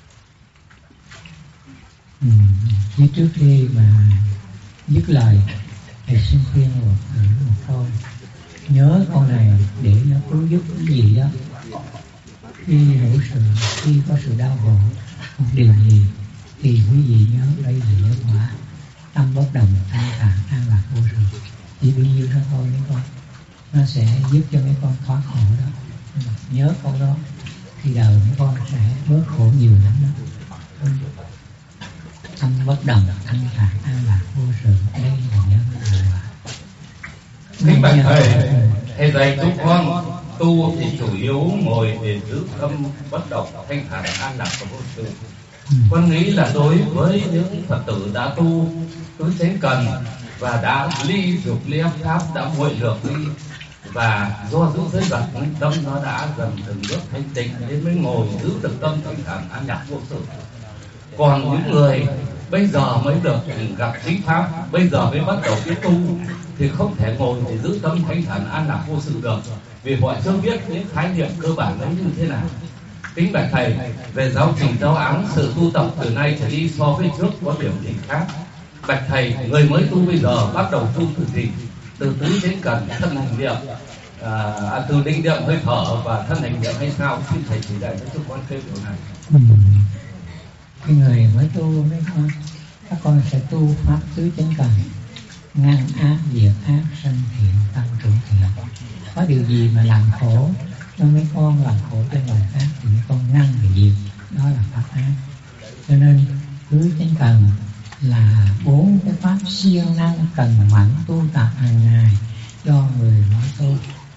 Ừ. Chứ trước khi mà dứt lời, thầy xin khuyên một thử một câu: nhớ con này để nó cứu giúp cái gì đó. Khi hữu sự, khi có sự đau khổ một điều gì, thì quý vị nhớ đây là nhân quả, tâm bất đồng, thanh thản, an lạc vô sự. Chỉ bao nhiêu đó thôi mấy con, nó sẽ giúp cho mấy con thoát khổ đó. Nhớ câu đó thì đời mấy con sẽ bớt khổ nhiều lắm đó. Tâm bất đồng, thanh thản, an lạc vô sự, đây là nhân quả. Kính bạch thầy, thầy dạy chúng con tu thì chủ yếu ngồi để giữ tâm bất động, thanh thản, an lạc và vô sự. Ừ. Con nghĩ là đối với những Phật tử đã tu tứ chánh cần và đã ly dục ly ác pháp, đã nguội lược đi, và do giữ giới luật, tâm nó đã dần từng bước thanh tịnh, đến mới ngồi giữ được tâm thanh thản, an lạc vô sự. Còn những người bây giờ mới được gặp chính pháp, bây giờ mới bắt đầu cái tu, thì không thể ngồi để giữ tâm thanh thản, an lạc vô sự được, vì họ chưa biết những khái niệm cơ bản ấy như thế nào. Kính bạch thầy, về giáo trình giáo án, sự tu tập từ nay trở đi so với trước có điểm gì khác? Bạch thầy, người mới tu bây giờ bắt đầu tu từ gì? Từ tứ chánh cần, thân hành niệm, à, từ định niệm hơi thở và thân hành niệm hay sao? Xin thầy chỉ dạy cho chúng con thêm điều này. Ừ. Cái người mới tu mấy con, các con sẽ tu pháp tứ chánh cần, ngăn ác, diệt ác, sanh thiện, tăng trưởng thiện. Có điều gì mà làm khổ cho mấy con, làm khổ cho người khác, thì mấy con ngăn và diệt, đó là pháp ác. Cho nên tứ chánh cần là bốn cái pháp siêng năng cần mẫn tu tập hàng ngày cho người mới tu.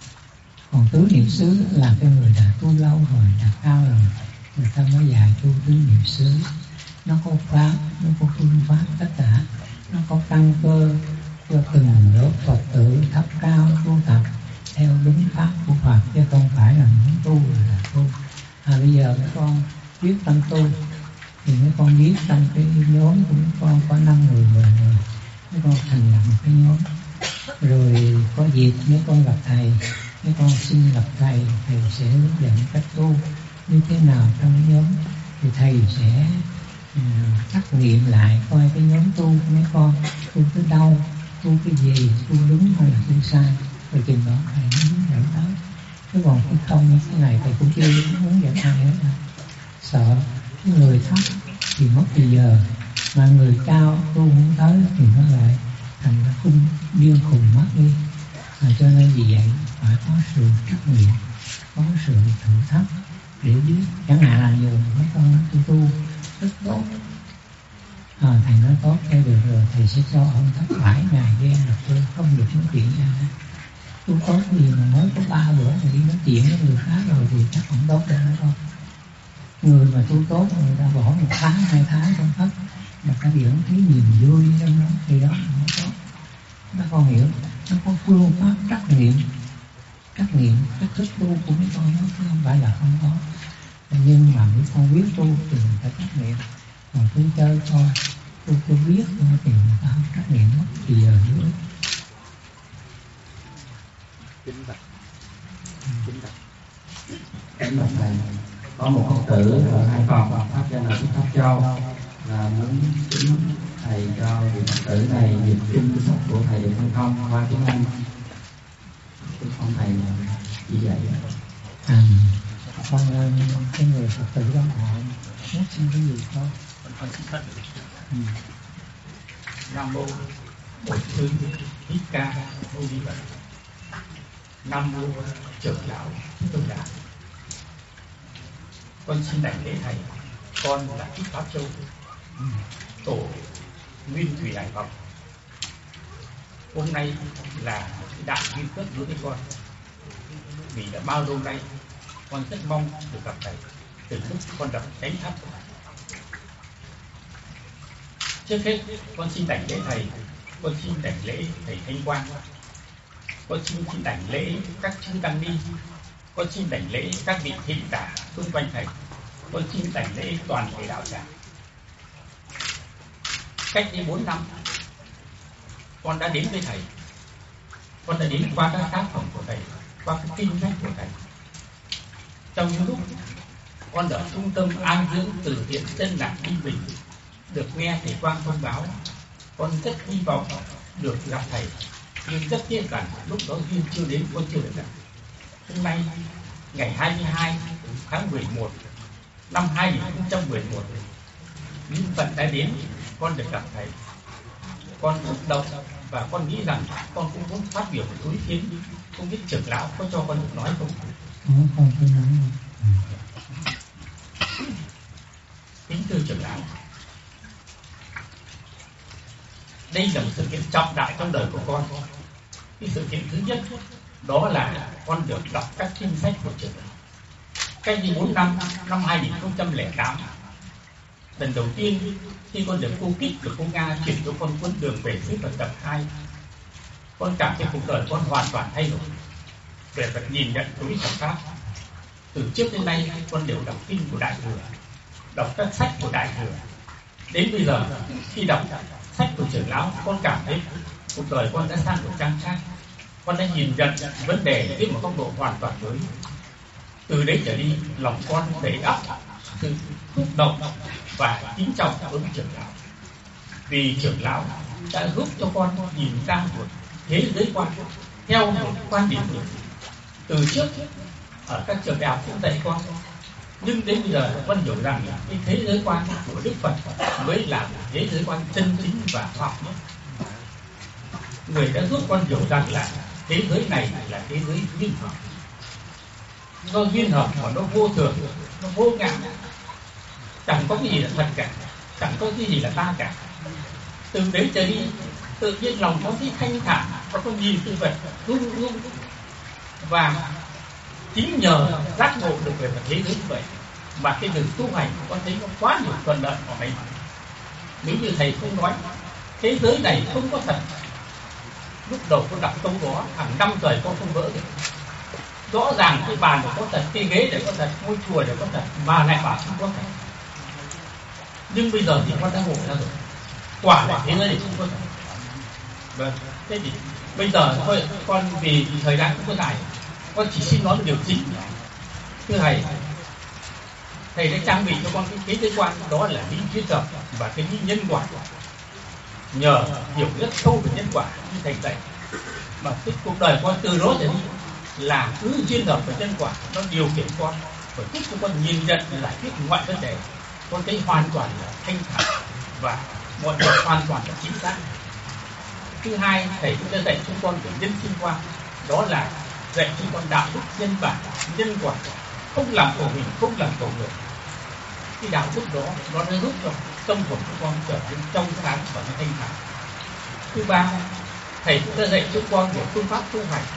Còn tứ niệm xứ là cái người đã tu lâu rồi, đã cao rồi, người ta mới dạy tu tứ niệm xứ. Nó có pháp, nó có phương pháp tất cả, nó có căn cơ cho từng lớp Phật tử thấp cao tu tập theo đúng pháp của Phật, chứ không phải là muốn tu là tu. À, bây giờ mấy con biết tâm tu thì mấy con biết trong cái nhóm của mấy con có năm người mười người, mấy con thành lập một cái nhóm, rồi có dịp mấy con gặp thầy, mấy con xin gặp thầy, thầy sẽ hướng dẫn cách tu như thế nào trong cái nhóm, thì thầy sẽ uh, trắc nghiệm lại coi cái nhóm tu của mấy con tu tới đâu, tu cái gì, tu đúng hay là tu sai, rồi chừng đó thầy mới hướng dẫn tới. Chứ còn cái không như thế này thầy cũng chưa hướng dẫn ai hết. Sợ cái người thấp thì mất thời giờ, mà người cao tu không tới thì nó lại thành ra khung điên khùng mất đi. À, cho nên vì vậy phải có sự trắc nghiệm, có sự thử thách để biết. Chẳng hạn là giờ mấy con tu tu rất tốt, à, thầy nói tốt theo được rồi, thầy sẽ cho ông thất bại ngày đêm là tôi không được nói chuyện ra. Tu tốt gì mà mới có ba bữa mà đi nói chuyện với người khác rồi thì chắc không tốt đâu nữa thôi. Người mà tu tốt người ta bỏ một tháng hai tháng trong thất, mà ta vẫn thấy niềm vui trong đó, thì đó là nó tốt. Các con hiểu, nó có phương pháp trắc nghiệm, trắc nghiệm cái thức tu của mấy con nó không phải là không có, nhưng mà mấy con biết tu thì mình phải trắc nghiệm. Còn tôi chơi thôi, tôi tôi biết thôi thì người ta không trắc nghiệm mất thì giờ nữa. Kính bạch, kính bạch, kính bạch thầy, có một Phật tử ở Hải Phòng phát danh là Pháp Châu, là muốn kính thầy cho vị Phật tử này dịch kinh sách của thầy được hay không qua tiếng Anh. Kính ông thầy chỉ dạy. À, con cái người Phật tử đó họ muốn xin cái gì không? Con xin phép. Ừ. Nam mô Bổn Sư Thích Ca Mâu Ni Phật. Nam mô Trưởng lão Thích Tôn Đà. Con xin đảnh lễ thầy. Con là Thích Pháp Châu, tổ Nguyên Thủy Hải Phòng. Hôm nay là một cái đại duyên phước đối với con, vì đã bao lâu nay con rất mong được gặp thầy từ lúc con đập cánh tháp. Trước hết con xin đảnh lễ thầy, con xin đảnh lễ thầy Thanh Quang, con xin xin đảnh lễ các chư tăng ni, con xin đảnh lễ các vị thị giả xung quanh thầy, con xin đảnh lễ toàn thể đạo tràng. Cách đây bốn năm con đã đến với thầy, con đã đến qua các tác phẩm của thầy, qua các kinh sách của thầy. Trong những lúc con ở trung tâm an dưỡng từ thiện Tân Lạc Ninh Bình được nghe thầy Quang thông báo, con rất hy vọng được gặp thầy, nhưng rất tiếc rằng lúc đó duyên chưa đến, con chưa được gặp. Hôm nay ngày hai mươi hai tháng mười một năm hai nghìn không trăm mười một, duyên phận đã đến, con được gặp thầy. Con xúc động và con nghĩ rằng con cũng muốn phát biểu một ý kiến, không biết trưởng lão có cho con được nói không? Không, không có nói. Kính thưa trưởng lão, đây là một sự kiện trọng đại trong đời của con. Cái sự kiện thứ nhất đó là con được đọc các kinh sách của trưởng lão. Cách đây bốn năm, năm hai nghìn không trăm lẻ tám, lần đầu tiên khi con được cô Kích của cô Nga chuyển cho con cuốn Đường về xứ Phật tập hai, con cảm thấy cuộc đời con hoàn toàn thay đổi về vật nhìn nhận đối với Phật pháp. Từ trước đến nay con đều đọc kinh của Đại Thừa, đọc các sách của Đại Thừa. Đến bây giờ khi đọc sách của trưởng lão, con cảm thấy cuộc đời con đã sang một trang khác. Con đã nhìn nhận vấn đề với một góc độ hoàn toàn mới. Từ đấy trở đi, lòng con đầy ắp sự xúc động và kính trọng đối với trưởng lão, vì trưởng lão đã giúp cho con nhìn ra một thế giới quan theo một quan điểm mới. Từ trước ở các trường đại học cũng dạy con, nhưng đến bây giờ con hiểu rằng là cái thế giới quan của Đức Phật mới là thế giới quan chân chính và khoa học nhất. Người đã giúp con hiểu rằng là thế giới này là thế giới duyên hợp, do duyên hợp mà nó vô thường, nó vô ngã, chẳng có cái gì là thật cả, chẳng có cái gì là ta cả. Từ đấy trở đi, tự nhiên lòng con thấy thanh thản và con nhìn sự vật rung rung, và chính nhờ giác ngộ được về một thế giới như vậy mà cái đường tu hành của con thấy nó quá nhiều thuận lợi của mình. Nếu như thầy không nói thế giới này không có thật, lúc đầu con đọc câu đó hàng năm trời con không vỡ được. Rõ ràng cái bàn có thật, cái ghế để có thật, ngôi chùa để có thật, mà lại bảo không có thật. Nhưng bây giờ thì con đã ngộ ra rồi, quả là thế giới này không có thật. Vâng, thế thì bây giờ thôi, con vì thời gian không có dài, con chỉ xin nói một điều chính. Thưa thầy, thầy đã trang bị cho con cái thế giới quan, đó là lý duyên hợp và cái lý nhân quả. Nhờ hiểu rất sâu về nhân quả như thầy dạy, mà cái cuộc đời con từ đó trở đi là cứ duyên hợp và nhân quả nó điều khiển con và giúp cho con nhìn nhận giải quyết mọi vấn đề. Con thấy hoàn toàn là thanh thản và mọi việc hoàn toàn là chính xác. Thứ hai, thầy cũng đã dạy cho con về nhân sinh quan, đó là dạy cho con đạo đức nhân bản, nhân quả, không làm khổ mình, không làm khổ người. Cái đạo đức đó nó đã giúp cho tâm hồn của con trở nên trong sáng và nó thanh thản. Thứ ba, thầy cũng đã dạy cho con về phương pháp tu hành,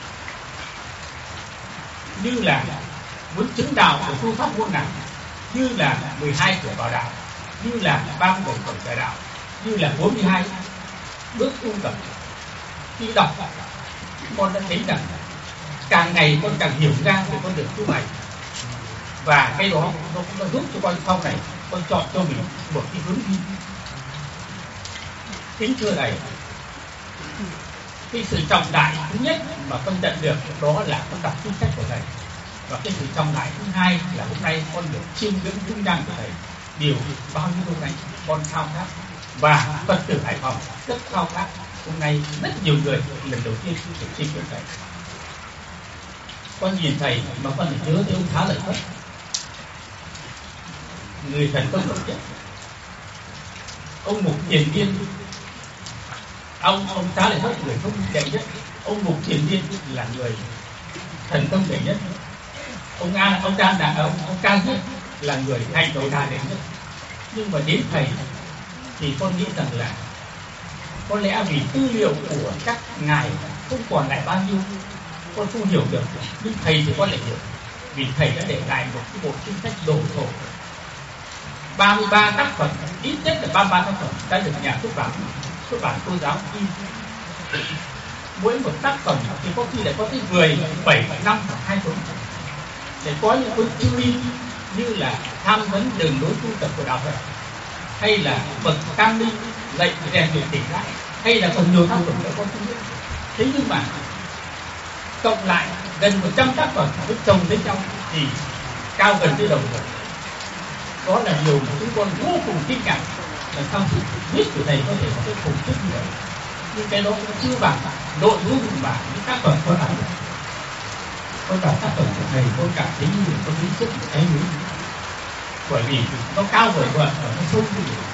như là muốn chứng đạo của phương pháp môn nào, như là mười hai của Bảo Đạo, như là ba mươi bảy của Giải Đạo, như là bốn mươi hai bước tu tập. Khi đọc, con đã thấy rằng càng ngày con càng hiểu ra về con đường tu hành, và cái đó nó cũng đã giúp cho con sau này con chọn cho mình một cái hướng đi. Kính thưa thầy, cái sự trọng đại thứ nhất mà con nhận được đó là con đọc kinh sách của thầy, và cái sự trọng đại thứ hai là hôm nay con được chiêm ngưỡng dung nhan của thầy. Điều bao nhiêu lâu nay con khao khát, và Phật tử Hải Phòng rất khao khát. Hôm nay rất nhiều người lần đầu tiên được chiêm ngưỡng thầy. Con nhìn thầy mà con được nhớ tới ông Xá Lợi Phất, người thần công nổi nhất. Ông Mục Thiền Viên, ông ông Xá Lợi Phất người không đệ nhất, ông Mục Thiền Viên là người thần công đệ nhất. Ông A, ông Ca là ông, ông Ca Diếp là người hành đầu đà đệ nhất. Nhưng mà đến thầy thì con nghĩ rằng là có lẽ vì tư liệu của các ngài không còn lại bao nhiêu, con không hiểu được, nhưng thầy thì con lại hiểu, vì thầy đã để lại một cái bộ kinh sách đồ sộ ba mươi ba tác phẩm, ít nhất là ba mươi ba tác phẩm đã được nhà xuất bản xuất bản tôn giáo in. Mỗi một tác phẩm thì có khi lại có tới mười, bảy, năm hoặc hai cuốn. Để có những cuốn chú in như là tham vấn đường lối tu tập của đạo Phật, hay là bậc tam minh dạy rèn luyện tỉnh giác, hay là còn nhiều tác phẩm nữa con không biết. Thế nhưng mà cộng lại gần một trăm tác phẩm với chồng với nhau thì cao gần tới đầu rồi. Đó là điều mà chúng con vô cùng kinh ngạc, là sao sự viết của thầy có thể có cái khủng khiếp như vậy. Nhưng cái đó cũng chưa bằng nội dung và những tác phẩm có làm được. Con đọc tác phẩm của thầy, con cảm thấy như có tính chất của cái núi, bởi vì nó cao vời vợi và nó sâu như vậy.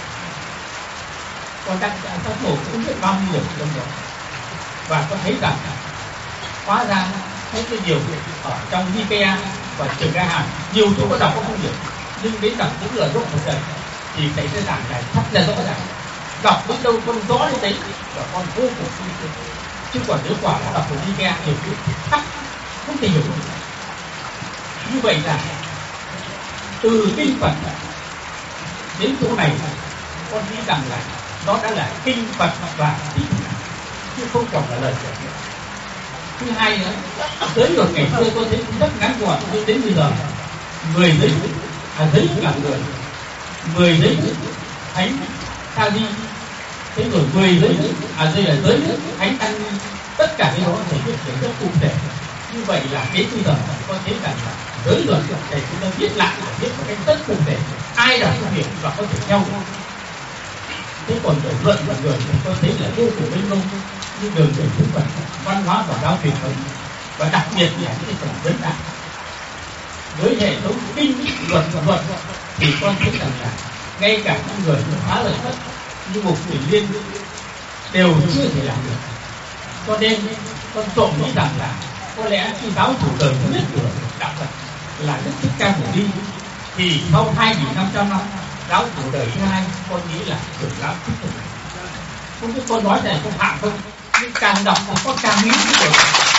Con đã tác bộ cũng biết bao nhiêu trong đó, và con thấy rằng hóa ra thấy cái điều ở trong Ikea và Trường Ca Hàm nhiều chỗ có đọc có không hiểu, nhưng đến đọc những lời rộng một đời thì thấy cái giảng này thật là rõ ràng. Đọc đến đâu con rõ đến đấy và con vô cùng tin tưởng. Chứ còn nếu quả nó đọc của Ikea nhiều thứ thắc không thể hiểu được. Như vậy là từ kinh Phật đến chỗ này con nghĩ rằng là nó đã là kinh Phật và tín chứ không còn là lời giải thích. Thứ hai nữa, tới luật ngày xưa tôi thấy rất ngắn gọn, đến bây giờ mười giấy à, giấy là người, mười giấy thánh sa di, thế rồi mười giấy à đây là giới thánh tăng, tất cả cái đó thầy viết rất cụ thể. Như vậy là đến bây giờ có thấy rằng là giới luật thầy cũng đã viết lại, viết một cách rất cụ thể, ai đọc không hiểu và có thể theo. Thế còn về luận của người thì có thấy là vô cùng mênh mông, như đường về thứ Phật, văn hóa và giáo truyền thống, và đặc biệt là những cái phần vấn đáp với hệ thống kinh luật và luật thì con thấy rằng là ngay cả những người phá lời Phật như một Thủy Liên đều chưa thể làm được. Cho nên con trộm nghĩ rằng là có lẽ khi giáo chủ đời thứ nhất của đạo Phật là Đức Thích Ca Mâu Ni thì sau hai nghìn năm trăm năm giáo chủ đời thứ hai con nghĩ là trưởng lão Thích Ca Mâu Ni. Không biết con nói này có phạm không, nhưng càng đọc thì con càng nghĩ được.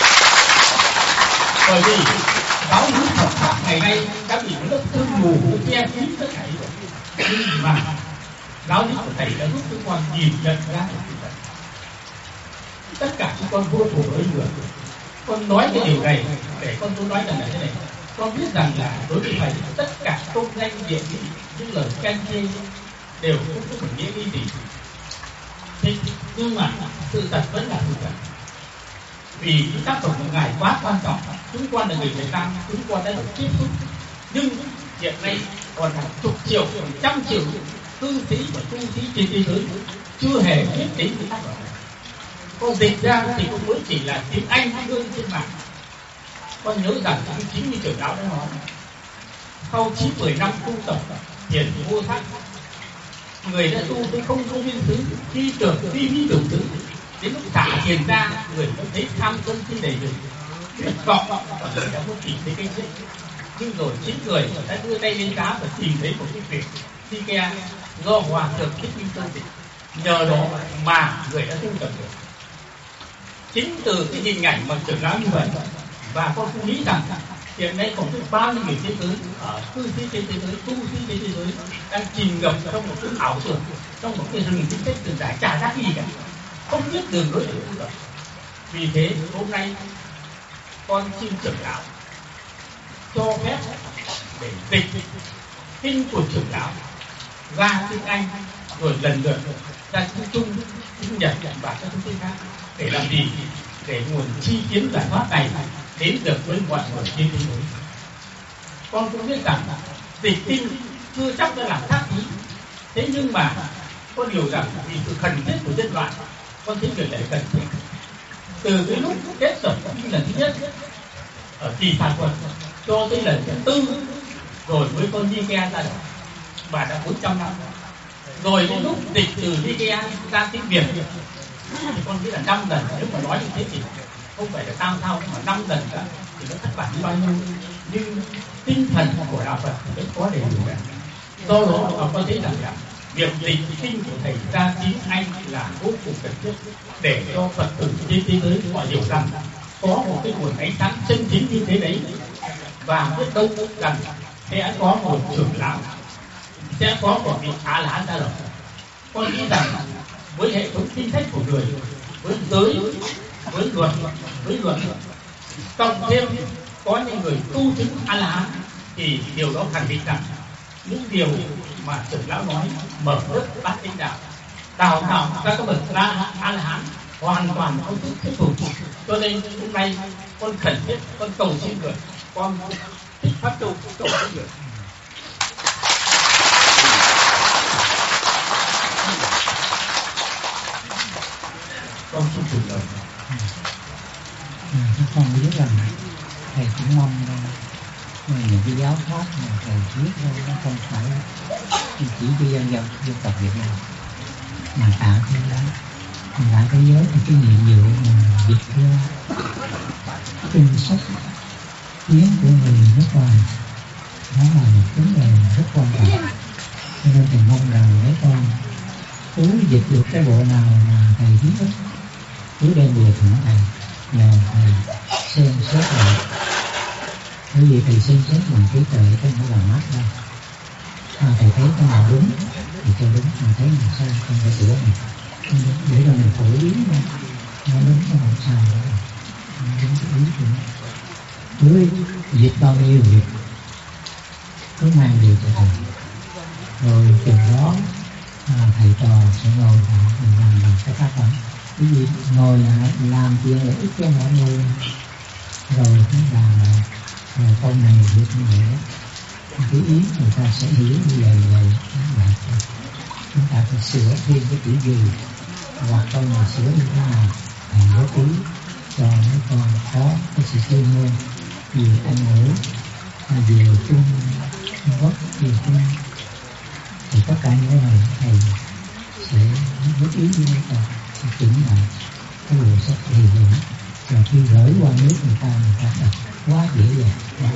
Bởi vì giáo lý Phật pháp ngày nay đã bị lớp sương mù che kín tất cả rồi, nhưng mà giáo lý của thầy đã giúp chúng con nhìn nhận ra được tất cả chúng con vô cùng với người. Con nói cái điều này để con tôi nói rằng là thế này, con biết rằng là đối với thầy tất cả công danh địa vị những lời khen chê đều không có một nghĩa lý gì. Thế, nhưng mà sự thật vẫn là sự thật, vì những tác phẩm của ngài quá quan trọng. Chúng con là người Việt Nam, chúng con đã được tiếp xúc, nhưng hiện nay còn hàng chục triệu, hàng trăm triệu cư sĩ và tu sĩ trên thế giới chưa hề biết đến những tác phẩm này. Con dịch ra thì cũng mới chỉ là tiếng Anh gương trên mạng. Con nhớ rằng cái chính như trưởng lão đã nói, sau chín mười năm tu tập thiền vô thác, người đã tu tới không có viên xứ, khi tưởng vi vi tưởng xứ, đến lúc thả thiền ra người mới thấy tham sân si đầy đủ, tuyệt vọng và người đã muốn tìm thấy cái chết. Nhưng rồi chính người đã đưa tay lên cá và tìm thấy một cái việc Ikea do Hòa Thượng Thích Minh Sơn dịch, nhờ đó mà người đã tu tập được. Chính từ cái hình ảnh mà trưởng lão như vậy, và con cũng nghĩ rằng hiện nay còn tới bao nhiêu người thế giới, ở cư sĩ trên thế giới, tu sĩ trên thế giới đang chìm ngập trong một cái ảo tưởng, trong một cái rừng chính sách từng trải chả ra gì cả, không biết đường lối để tu tập. Vì thế hôm nay con xin trưởng lão cho phép để dịch kinh của trưởng lão ra tiếng Anh, rồi lần lượt ra tiếng Trung, tiếng Nhật và các thứ khác. Để làm gì? Để nguồn chi kiến giải thoát này đến được với mọi người trên thế giới. Con cũng biết rằng dịch kinh chưa chắc đã làm khác ý, thế nhưng mà con hiểu rằng vì sự cần thiết của nhân loại, con thấy việc này cần thiết. Từ cái lúc kết tập kinh lần thứ nhất ở Kỳ Phạt Quật cho tới lần thứ tư, rồi với con Ikea ra đời, và đã bốn trăm năm. Rồi đến lúc dịch từ Ikea ra tiếng Việt thì con nghĩ là năm lần. Nếu mà nói như thế thì không phải là tam thao, mà năm lần cả thì nó thất bại như bao nhiêu. Nhưng tinh thần của đạo Phật vẫn có đầy đủ cả. Do đó mà con thấy rằng là việc dịch kinh của thầy Gia Trí Anh là vô cùng cần thiết để cho Phật tử trên thế giới họ hiểu rằng có một cái nguồn ánh sáng chân chính như thế đấy, và biết đâu rằng sẽ có một trưởng lão, sẽ có một vị A La Hán ra đời. Con nghĩ rằng với hệ thống kinh sách của người, với giới, với luật, với luật cộng thêm có những người tu chứng A La Hán thì điều đó khẳng định rằng những điều mà trưởng lão nói mở rất bát chánh đạo, đào tạo các bậc A La Hán hoàn toàn có sức thuyết phục. Cho nên hôm nay con khẩn thiết, con cầu xin người, con thích pháp tu cầu xin người. Con xin chủ lời. Các con biết rằng thầy cũng mong những cái giáo pháp mà thầy viết ra nó không phải chỉ cho dân dân dân tộc Việt Nam mà cả thế giới, cả thế giới thì cái nhiệm vụ mà dịch ra kinh sách tiếng của người nước ngoài đó là một vấn đề rất quan trọng. Cho nên thầy mong rằng mấy con cứ dịch được cái bộ nào mà thầy viết cứ đem về thỉnh thầy nhờ thầy xem xét lại. Bởi vì thầy xem xét bằng trí tuệ không phải là mắt đâu. À, thầy thấy cái nào đúng thì cho đúng, mà thấy nào sai không phải sửa mình. Để rồi mình phổ biến nó, nó đúng nó không sai nữa. Nó đúng cái ý của nó. Cứ dịch bao nhiêu dịch cứ mang điều cho thầy. Rồi từ đó à, thầy trò sẽ ngồi lại mình làm bằng cái tác phẩm. Cái gì ngồi lại làm chuyện lợi ích cho mọi người. Rồi chúng ta là rồi câu này viết như vậy đó, cái ý người ta sẽ hiểu như vậy vậy là chúng ta phải sửa thêm cái chữ gì hoặc câu này sửa như thế nào thầy góp ý cho mấy con có cái sự chuyên môn về Anh ngữ, về Trung Quốc, về Trung thì tất cả những cái này thầy sẽ góp ý với mấy con sẽ chỉnh lại cái bộ sách thì vậy. Rồi khi gửi qua nước người ta người ta đọc quá dễ dàng, quá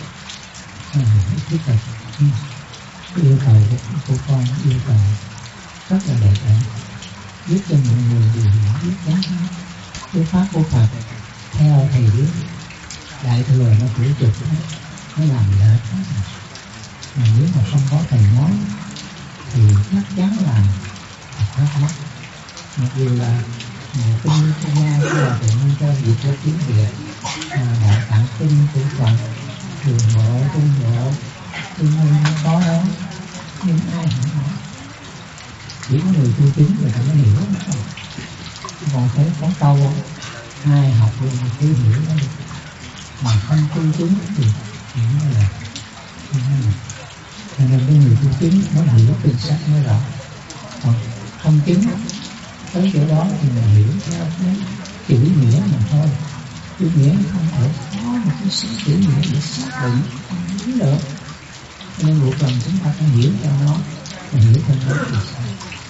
dễ thiết thực. Cái yêu cầu của, của con yêu cầu rất là đẹp đẽ, giúp cho mọi người đều hiểu biết đáng cái pháp của Phật theo thầy biết. Đại thừa nó chủ trục nó làm lợi hết. Mà nếu mà không có thầy nói thì chắc chắn là thắc mắc. Mặc dù là kinh kinh nha là tự nhiên cho dịch cho tiếng Việt, đại tạng kinh của Phật, thường bộ, trung bộ, trung minh có đó, nhưng ai không nói, chỉ có người tu chứng người ta mới hiểu đó. Còn thấy có câu ai học luôn cứ hiểu đó, mà không tu chứng thì hiểu là không là. Cho nên cái người tu chứng mới hiểu kinh sách mới rõ, còn không chứng tới chỗ đó thì mình hiểu theo cái chữ nghĩa mà thôi. Chữ nghĩa không thể có một cái số chữ nghĩa để xác định không được. Nên buộc lòng chúng ta phải hiểu cho nó, mà hiểu cho nó thì sao.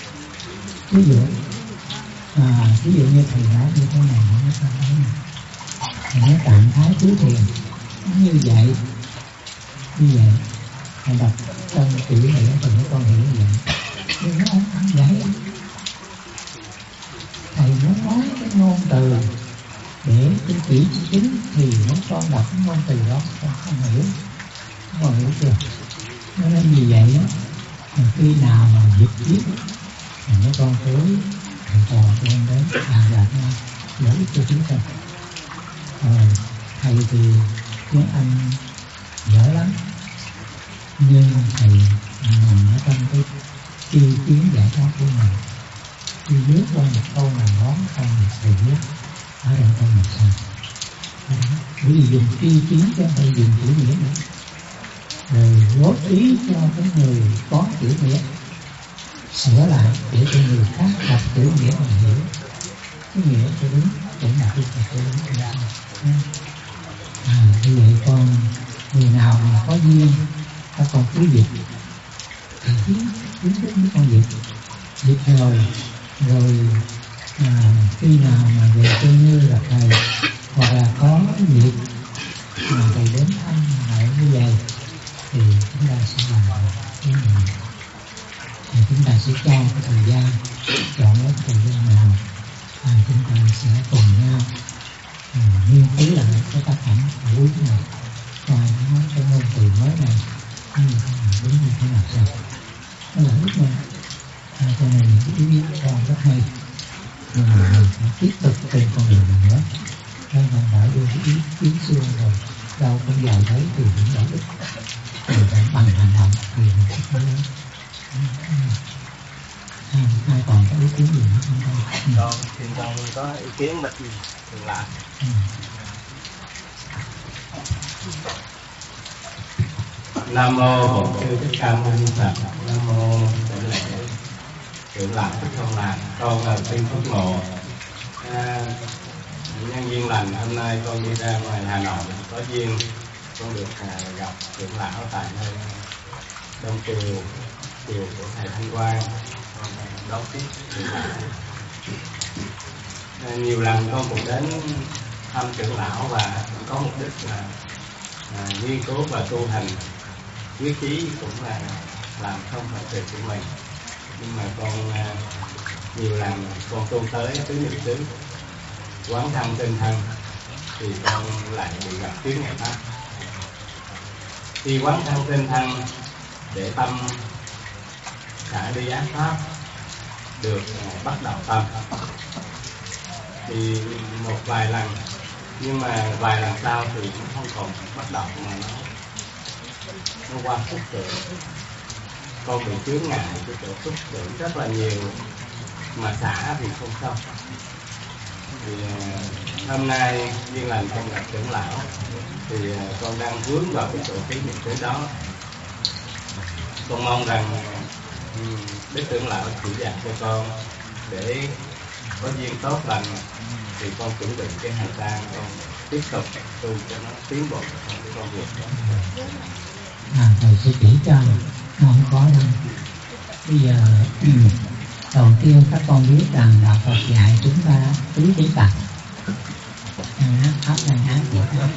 Ví dụ à, ví dụ như thầy nói như thế này, nó ta thấy này, thầy nói trạng thái tứ thiền như vậy, như vậy thầy đọc trong chữ nghĩa thì mấy con hiểu như vậy, nhưng nó không phải vậy. Thầy muốn nói cái ngôn từ để cái chỉ chính thì mấy con đọc cái ngôn từ đó con không hiểu, không còn hiểu chưa. Nên vì vậy đó, khi nào mà dịch viết thì mấy con tới thầy trò con đến bàn bạc nhau lợi ích cho chúng ta. Rồi thầy thì tiếng Anh dở lắm, nhưng thầy nằm ở trong cái chi kiến giải thoát của mình. Khi viết qua một câu nào đó không thì thầy viết ở đây câu này sao. Bởi vì dùng tri kiến cho thầy dùng chữ nghĩa nữa. Rồi góp ý cho cái người có chữ nghĩa sửa lại để cho người khác đọc chữ nghĩa mà hiểu cái nghĩa cho đúng, để mà đi cho đúng. À, như vậy con người nào mà có duyên các con cứ dịch thì kiến kiến thức với con dịch dịch rồi rồi à, khi nào mà về coi như là thầy hoặc là có việc mà thầy đến thăm lại như vậy thì chúng ta sẽ làm cái này. chúng ta sẽ cho cái thời gian, chọn cái thời gian nào à, chúng ta sẽ cùng nhau à, nghiên cứu lại cái tác phẩm cuối này, coi nó cái ngôn từ mới này nó như thế nào, đúng như thế nào sao. Nó là lúc này à, cho nên những cái ý kiến con rất hay, nhưng mà mình phải tiếp tục trên con đường này nữa. Nên mình đã đưa cái ý kiến xưa rồi, đâu không giàu thấy thì cũng đã ích, rồi phải bằng hành động thì mình sẽ có lớn. À, ai còn có ý kiến gì nữa không? Con xin con có ý kiến bạch thường lạ. Ừ. Nam mô Bổn Sư Thích Ca Mâu Ni Phật. Nam mô Đại lễ trưởng lão Thích Thông Lạc. Con là Tiên Phước Ngộ. À, nhân duyên lành hôm nay con đi ra ngoài Hà Nội có duyên con được à, gặp trưởng lão tại nơi Đông Triều triều của thầy Thanh Quang, đón tiếp trưởng lão. À, nhiều lần con cũng đến thăm trưởng lão và có mục đích là à, nghiên cứu và tu hành, quyết chí cũng là làm không phải việc của mình, nhưng mà con à, nhiều lần con tu tới tứ niệm xứ quán thân tinh thân thì con lại bị gặp chướng ngại pháp. Khi quán thân tinh thân để tâm xả đi ác pháp được uh, bắt đầu tâm thì một vài lần, nhưng mà vài lần sau thì nó không còn bắt đầu mà nó nó qua xúc tưởng. Con bị chướng ngại cái chỗ xúc tưởng rất là nhiều mà xả thì không xong. Thì uh, hôm nay duyên lành con gặp trưởng lão thì uh, con đang vướng vào cái chỗ khí niệm xứ đó. Con mong rằng uh, đức trưởng lão chỉ dạy cho con để có duyên tốt lành thì con chuẩn bị cái hành trang, con tiếp tục tu cho nó tiến bộ trong cái công việc đó. À, thầy sẽ chỉ cho, nó không có đâu. Bây giờ đầu tiên các con biết rằng đạo Phật dạy chúng ta tứ chính tạng, ăn ác pháp, ăn ác diệt ác.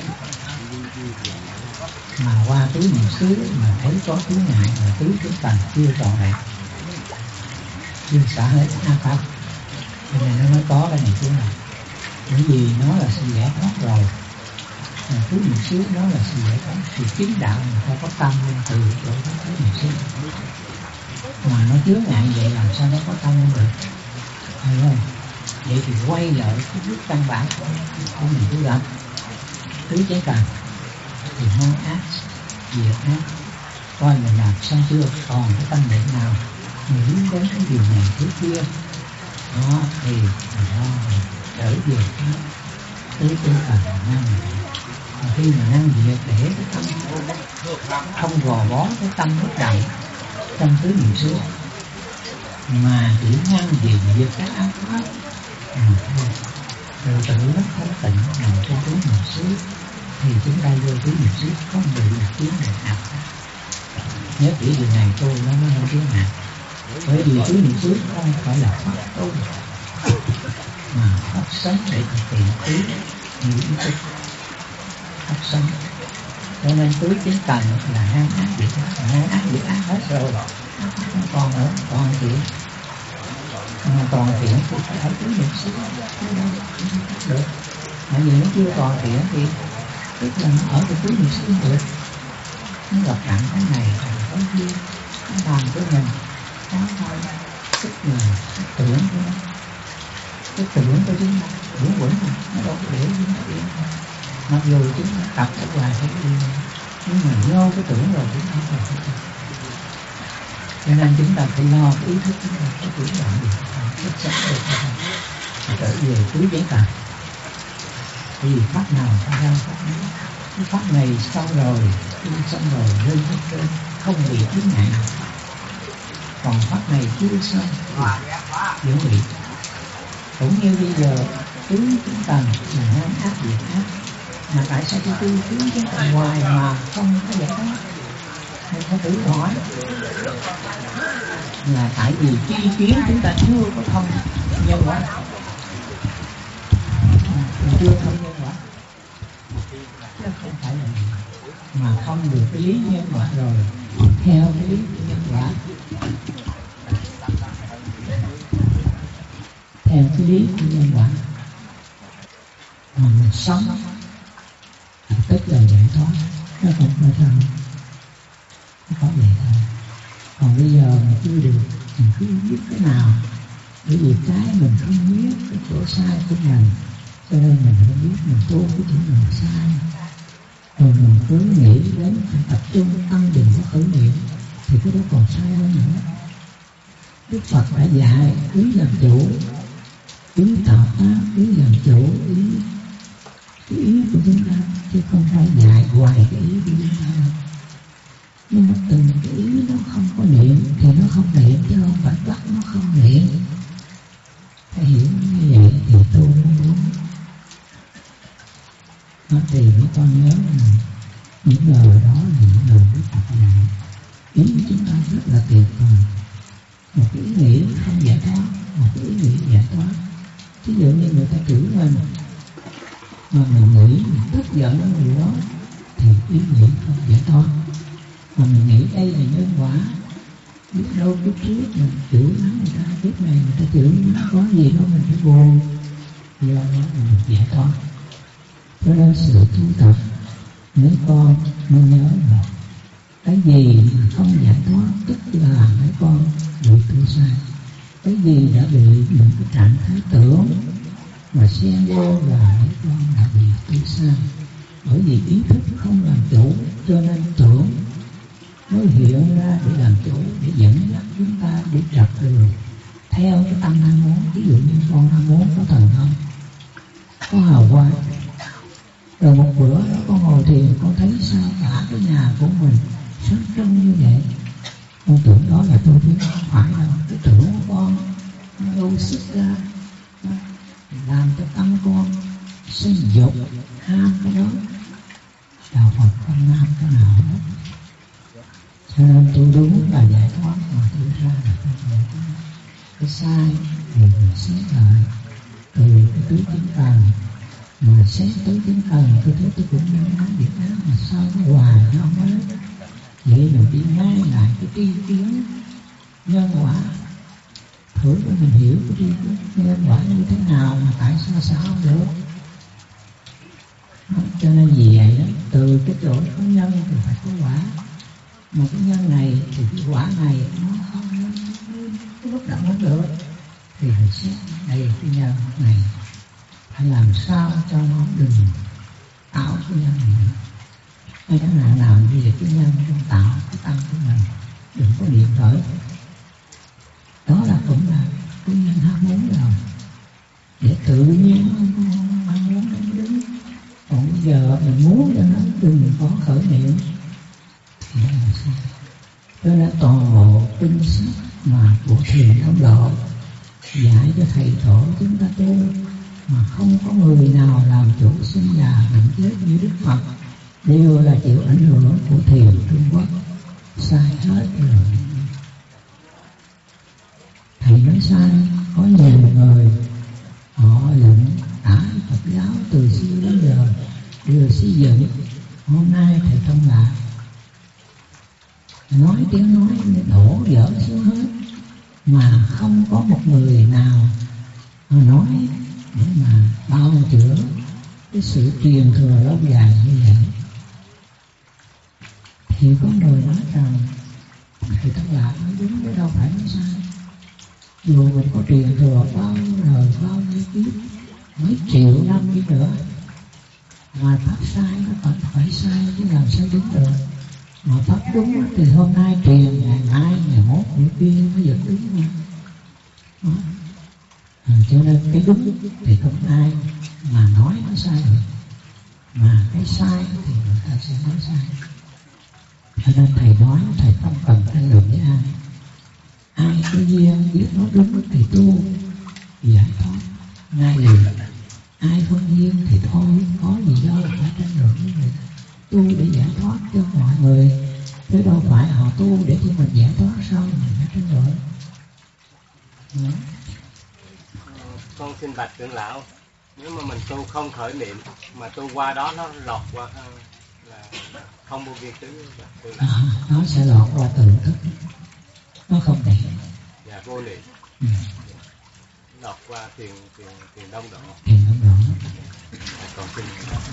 Mà qua tứ niệm xứ mà thấy có thứ ngại là tứ chính tạng chưa trọn vẹn, chưa xả hết ác pháp, cho nên nó mới có cái này chứ này. Bởi vì nó là sự giải thoát rồi, mà tứ niệm xứ nó là sự giải thoát, thì chính đạo mà phải có tâm lên từ chỗ tứ niệm xứ. Mà nó chứa ngại vậy làm sao nó có tâm lên được, thấy không? Vậy thì quay lại cái bước căn bản của mình tu tập tứ chế tạng thì ngăn ác diệt ác, coi mình làm xong chưa, còn cái tâm niệm nào mình hướng đến cái điều này thứ kia đó thì mình lo mình trở về cái tứ chế tạng ngăn. Mà khi mà ngăn diệt để cái tâm không gò bó cái tâm bất động trong tứ niệm xứ, mà chỉ ngăn gì diệt các ác pháp mà thôi, rồi tự nó không tịnh nằm trong tứ niệm xứ thì chúng ta vô tứ niệm xứ không bị chướng ngại nào. Nhớ kỹ điều này tôi nó mới không chướng ngại, bởi vì tứ niệm xứ không phải là pháp tu mà pháp sống để thực hiện tứ niệm xứ, pháp sống. Cho nên tứ chính tầng là ngăn ác diệt ác, ngăn ác diệt ác hết rồi, không còn nữa, còn thiện. Mà còn thiện thì phải ở tứ niệm xứ được. Mà vì nó chưa còn thiện thì tức là nó ở cái tứ niệm xứ được. Nó gặp cạnh cái này là có duyên, nó làm cho mình có thôi, tức là cái tưởng của nó, cái tưởng của chúng ta, tưởng quẩn mà nó đâu có để chúng ta yên. Mặc dù chúng ta tập ở ngoài cái gì, nhưng mà vô cái tưởng rồi chúng ta không phải tập. Cho nên chúng ta phải lo cái ý thức chúng ta có tưởng đoạn được, rất sống được không? Trở về tứ giấy tạng. Thì pháp nào phải ra pháp này. Cái pháp này xong rồi, tu xong rồi, lên hết trơn, không bị chướng ngại nào. Còn pháp này chưa xong thì vẫn bị. Cũng như bây giờ tứ chúng ta là ngăn ác diệt ác, mà tại sao tôi tu tứ chúng ta ngoài mà không có giải thoát? Nên có tự hỏi là tại vì chi kiến chúng ta chưa có thông nhân quả, mình chưa thông nhân quả, chứ không phải là mà không được cái lý nhân quả rồi theo cái lý nhân quả theo cái lý của nhân quả mà mình sống tức là giải thoát. Nó không phải sao, nó có vậy thôi. Còn bây giờ mà chưa được, mình cứ biết cái nào, bởi vì cái mình không biết cái chỗ sai của mình, cho nên mình không biết mình tu cái chỗ nào sai. Rồi mình cứ nghĩ đến phải tập trung tâm định và khởi niệm thì cái đó còn sai hơn nữa. Đức Phật đã dạy ý làm chủ, ý tạo tác, ý làm chủ, ý cái ý của chúng ta, chứ không phải dạy hoài cái ý của chúng ta. Nhưng mà từng cái ý nó không có niệm thì nó không niệm, chứ không phải bắt nó không niệm. Phải hiểu như vậy thì tu mới đúng. Nó thì mấy con nhớ là những lời đó là những lời Đức Phật dạy. Ý của chúng ta rất là tuyệt vời. Một cái ý nghĩ không giải thoát, một cái ý nghĩ giải thoát. Ví dụ như người ta chửi mình mà mình nghĩ mình tức giận cái điều đó thì ý nghĩ không giải thoát. Mà mình nghĩ đây là nhân quả, biết đâu kiếp trước mình chửi mắng người ta, kiếp này người ta chửi mắng có gì đó mình phải buồn, do đó mình được giải thoát. Cho nên sự tu tập mấy con nên nhớ là cái gì không giải thoát tức là mấy con bị tu sai. Cái gì đã bị những cái trạng thái tưởng mà xen vô là mấy con đã bị tu sai. Bởi vì ý thức không làm chủ, cho nên tưởng mới hiện ra để làm chủ, để dẫn dắt chúng ta để trật đường theo cái tâm ham muốn. Ví dụ như con ham muốn có thần thông, có hào quang, rồi một bữa đó con ngồi thiền, con thấy sao cả cái nhà của mình sáng trưng như vậy, con tưởng đó là tôi biết, không phải đâu. Cái tưởng của con nó đâu sức ra, nó làm cho tâm con sinh dục ham cái đó. Đạo Phật không ham cái nào hết. Cho nên tôi đúng là giải thoát, mà tôi ra là tôi giải thoát. Cái sai thì mình xét lại từ cái tứ chính cần, mà xét tứ chính cần tôi thấy tôi cũng đang nói việc đó mà sao nó hoài nó không hết. Vậy mình đi ngay lại cái tri kiến nhân quả, thử cho mình hiểu cái tri kiến nhân quả như thế nào mà tại sao sao không được. Cho nên vì vậy đó, từ cái chỗ có nhân thì phải có quả. Một cái nhân này thì cái quả này nó không cái lúc nào không được, thì phải xét đây cái nhân này phải làm sao cho nó đừng tạo cái nhân này. Hay cái nào nào như vậy cái nhân trong tạo cái tâm của mình đừng có niệm khởi, đó là cũng là cái nhân ham muốn rồi, để tự nhiên nó ham muốn nó đứng. Còn bây giờ mình muốn cho nó đừng có khởi niệm thì nó là sai. Cho nên toàn bộ kinh sách mà của Thiền Tông Lộ dạy cho thầy tổ chúng ta tu mà không có người nào làm chủ sinh già bệnh chết như Đức Phật, đều là chịu ảnh hưởng của Thiền Trung Quốc, sai hết rồi. Thầy nói sai, có nhiều người họ lệnh tả Phật giáo từ xưa đến giờ đều xây dựng. Hôm nay thầy Thông Lạc nói tiếng nói đổ vỡ xuống hết, mà không có một người nào nói để mà bao chữa cái sự truyền thừa lâu dài như vậy. Thì có người nói rằng thầy Thông Lạc nói đúng chứ đâu phải nói sai. Dù mình có truyền thừa bao đời bao nhiêu kiếp, mấy triệu năm đi nữa, mà pháp sai nó vẫn phải sai chứ làm sao đúng được. Mà pháp đúng thì hôm nay truyền, ngày mai, ngày mốt, ngày kia mới được đúng mà. Đó. À, cho nên cái đúng thì không ai mà nói nó sai được, mà cái sai thì người ta sẽ nói sai. Cho nên thầy nói thầy không cần tranh luận với ai. Ai có duyên biết nó đúng thì tu giải thoát ngay liền. Ai không duyên thì thôi, có gì đâu phải tranh luận với người ta. Tu để giải thoát cho mọi người, chứ đâu phải họ tu để cho mình giải thoát sao mình phải tranh luận. Con xin bạch trưởng lão, nếu mà mình tu không khởi niệm mà tu qua đó nó lọt qua là không vô vi tứ, à, nó sẽ lọt qua tự thức, nó không niệm. Dạ vô niệm. Ừ. nộp qua tiền tiền tiền đông đỏ. Tiền đông đỏ. Còn xin.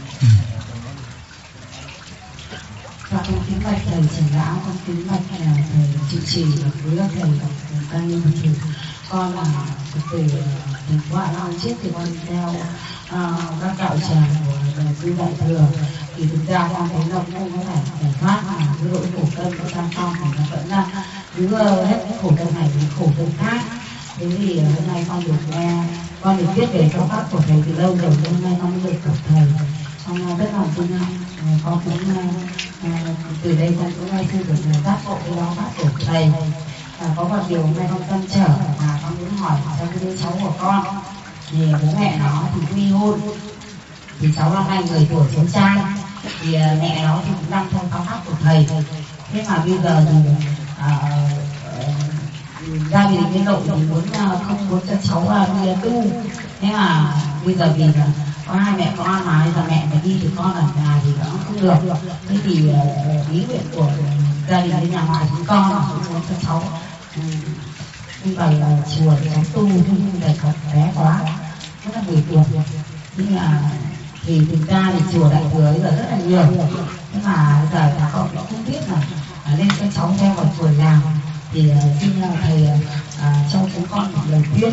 Và con kính bạch thầy trưởng lão, con kính bạch thầy trụ trì và quý thầy tăng ni Phật tử. Con là Phật tử tỉnh Quảng Nam, trước thì con theo uh, các đạo tràng của quý đại thừa, thì thực ra con thấy nó cũng có thể giải thoát mà cái nỗi khổ tâm của ta con thì nó vẫn là cứ hết khổ tâm này thì khổ tâm khác. Thế thì hôm nay con được nghe, con được biết về giáo pháp của thầy từ lâu rồi, hôm nay con mới được gặp thầy, con rất là vinh hạnh. Con cũng từ đây con cũng nghe sư được giác ngộ cái giáo pháp của thầy. À, có một điều hôm nay con trăn trở mà con muốn hỏi cho cái đứa cháu của con, thì bố mẹ nó thì ly hôn, thì cháu năm nay mười tuổi cháu trai, thì mẹ nó thì cũng đang theo giáo pháp của thầy. Thế mà bây giờ thì à, gia đình bên nội thì muốn không muốn cho cháu đi tu, thế mà bây giờ vì là có hai mẹ con mà bây giờ mẹ phải đi thì con ở nhà thì nó không được. Thế thì ý nguyện của gia đình bên nhà ngoại chúng con là cũng muốn cho cháu đi vào chùa để cháu tu, nhưng mà còn bé quá, rất là mười tuổi. Nhưng mà thì thực ra thì chùa đại thừa bây giờ rất là nhiều, nhưng mà bây giờ bà con cũng không biết là lên cho cháu theo vào chùa nào, thì xin thầy à, cho chúng con một lời khuyên.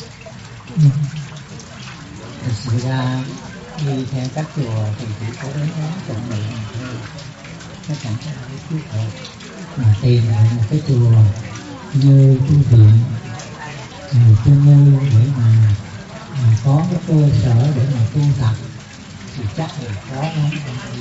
Thực sự ra đi theo các chùa thì chỉ có đến đó tụng niệm thôi, nó chẳng có ai thuyết hợp. Mà tìm một cái chùa như tu viện, người tu như để mà, mà có cái cơ sở để mà tu tập thì chắc là khó lắm.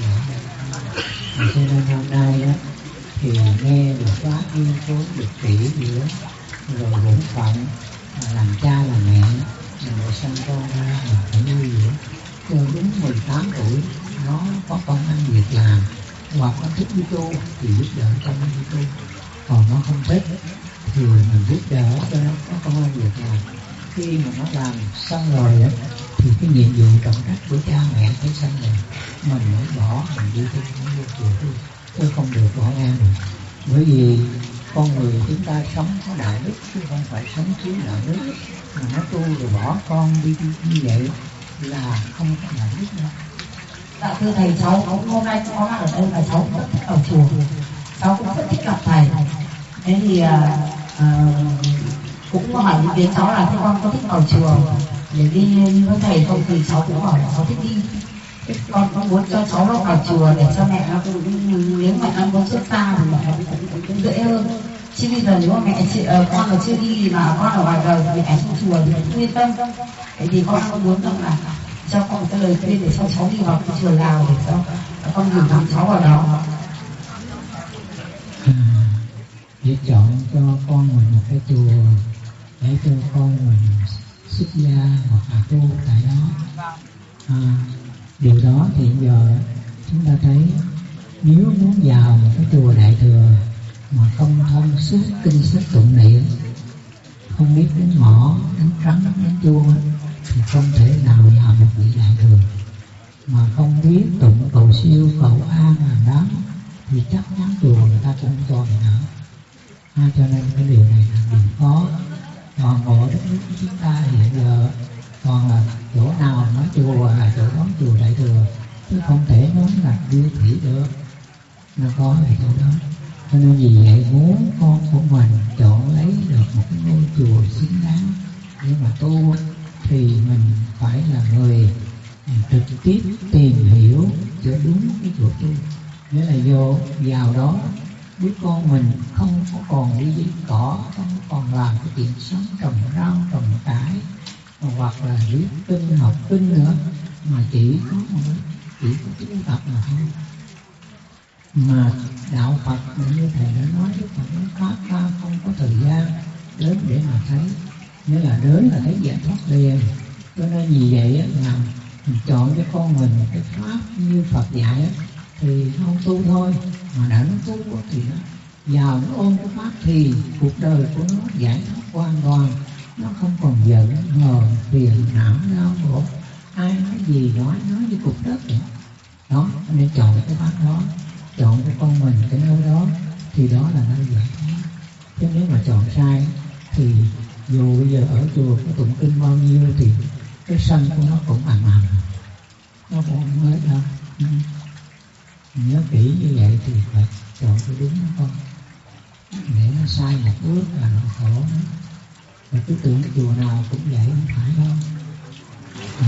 Cho nên hôm nay đó thì nghe được pháp nghiên cứu được kỹ nữa, rồi bổn phận làm cha làm mẹ mình để sanh con ra mà phải nuôi dưỡng cho đúng mười tám tuổi nó có công ăn việc làm, hoặc nó thích đi tu thì giúp đỡ cho nó đi tu, còn nó không thích thì mình giúp đỡ cho nó có công ăn việc làm. Khi mà nó làm xong rồi đó, thì cái nhiệm vụ trọng trách của cha mẹ thấy xong rồi mình mới bỏ mình đi tu, mình đi chùa tu, chứ không được bỏ ngang được. Bởi vì con người chúng ta sống có đạo đức chứ không phải sống thiếu đạo đức. Mà nó tu rồi bỏ con đi, đi như vậy là không có đạo đức đâu. Dạ thưa thầy, cháu hôm nay có mặt ở đây là cháu rất thích ở chùa, cháu cũng rất thích gặp thầy. Thế thì à, à, cũng hỏi ý kiến cháu là thế con có thích vào chùa để đi như với thầy không, thì cháu cũng bảo là cháu thích đi. Con cũng muốn cho cháu nó vào chùa để cho mẹ nó cũng, nếu mẹ nó muốn xuất xa thì mẹ nó cũng, cũng dễ hơn. Chứ bây giờ nếu mà mẹ chị, uh, con mà chưa đi mà con ở ngoài đời thì mẹ xuống chùa thì cũng yên tâm. Thế thì con cũng muốn rằng là cho con một cái lời khuyên để cho cháu đi vào cái chùa nào để cho con gửi thằng cháu vào đó. À, để chọn cho con mình một cái chùa để cho con mình xuất gia hoặc là tu tại đó. À, điều đó thì giờ chúng ta thấy nếu muốn vào một cái chùa đại thừa mà không thông suốt kinh sách tụng niệm, không biết đến mỏ, đến trắng, đến chua thì không thể nào vào một vị đại thừa. Mà không biết tụng cầu siêu, cầu an làm đám thì chắc chắn chùa người ta cũng không cho người nữa. À, cho nên cái điều này là điều khó. Toàn bộ đất nước của chúng ta hiện giờ còn là chỗ nào nói chùa là chỗ đó chùa đại thừa, chứ không thể nói là điêu thủy được. Nó có ở chỗ đó. Cho nên vì vậy muốn con của mình chọn lấy được một cái ngôi chùa xứng đáng để mà tu thì mình phải là người trực tiếp tìm hiểu cho đúng cái chỗ tu. Nghĩa là vô vào đó đứa con mình không có còn đi giết cỏ, không còn làm cái chuyện sống trồng rau trồng cải, hoặc là viết kinh học kinh nữa, mà chỉ có một chỉ có tu tập mà thôi. Mà đạo Phật như thầy đã nói, Đức Phật nói pháp ta không có thời gian đến để mà thấy, nghĩa là đến là thấy giải thoát liền. Cho nên vì vậy là mình chọn cho con mình cái pháp như Phật dạy thì không tu thôi, mà đã nó tu thì nó vào nó ôm cái pháp thì cuộc đời của nó giải thoát hoàn toàn, nó không còn giận hờn phiền não đau khổ, ai nói gì nói nói với cục đất vậy đó. Nên chọn cái pháp đó, chọn cho con mình cái nơi đó thì đó là nơi giải thoát. Chứ nếu mà chọn sai thì dù bây giờ ở chùa có tụng kinh bao nhiêu thì cái sân của nó cũng ầm ầm, nó cũng không hết đâu. Ừ. Nhớ kỹ như vậy thì phải chọn cái đúng đó con, để nó sai một bước là nó khổ. Và cứ tưởng cái chùa nào cũng vậy, không phải đâu. Ừ.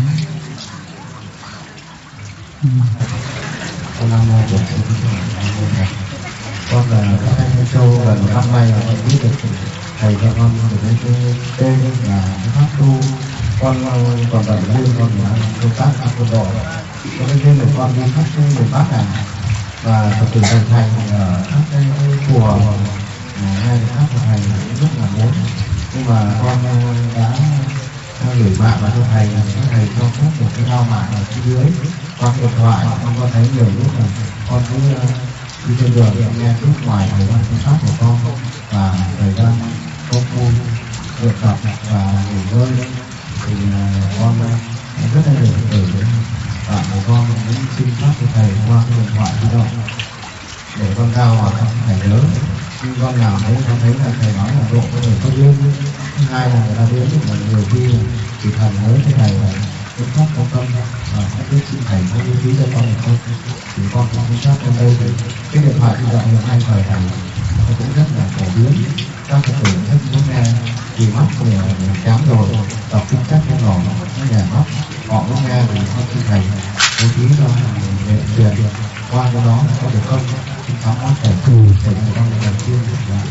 Ừ. Con Nam Mô Bổn Sư Thích Ca Mâu Ni Phật. Con là các anh Châu, là một năm nay là con biết được thầy cho con được cái tên là cái pháp tu. Con còn tại riêng con là công tác ở quân đội, cho nên là con đi khắp cái miền Bắc này và Phật tử thành thành ở các cái chùa hay các thầy rất là muốn, nhưng mà con đã gửi mạng vào cho thầy, các thầy cho phép một cái giao mạng ở phía dưới qua điện thoại. Con có thấy nhiều lúc là con cứ đi trên đường nghe chút ngoài thời gian công tác của con và thời gian công phu luyện tập và nghỉ ngơi thì con rất là được từ bạn của con muốn xin pháp của thầy qua cái điện thoại di động để con giao vào trong thầy nhớ. Nhưng con nào thấy con thấy là thầy nói là độ có người có duyên, thứ hai là người ta biết mà nhiều khi chỉ thần nhớ cái thầy là cái pháp công tâm và không biết xin thầy có lưu ý cho con được không. Thì con cũng không chắc trong đây thì cái điện thoại di động hiện nay thời thầy nó cũng rất là phổ biến, các phật tử thích muốn nghe vì mắt thì chán rồi, đọc kinh sách nó nhỏ nó nhẹ mắt, họ muốn nghe thì con xin thầy bố trí cho người truyền qua cái đó có được không? Xin cảm ơn thầy. Ừ. Thầy của con đầu tiên là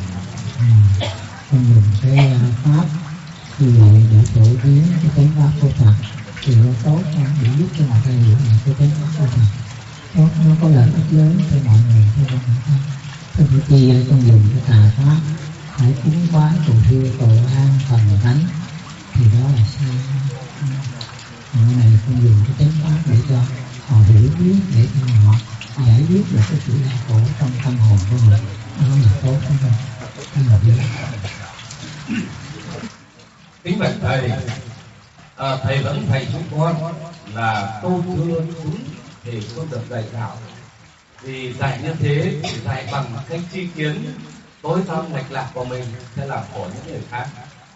con dùng cái pháp như vậy để phổ biến cái chánh pháp của Phật thì nó tốt hơn, để giúp cho mọi người hiểu được cái chánh pháp của Phật. Tốt, nó có lợi ích lớn cho mọi người, cho con người. Thế thì khi con dùng cái tà pháp phải cúng bái cầu thưa cầu an thần thánh thì đó là sai. Mọi này con dùng cái chánh pháp để cho họ hiểu biết, để cho họ giải quyết được cái sự đau khổ trong tâm hồn của họ, đó là tốt không? Đó là biết. Kính bạch thầy, à, thầy vẫn thầy chúng con là câu chưa đúng thì không được dạy đạo, vì dạy như thế thì dạy bằng cái chi kiến tối tăm lệch lạc của mình sẽ làm khổ những người khác.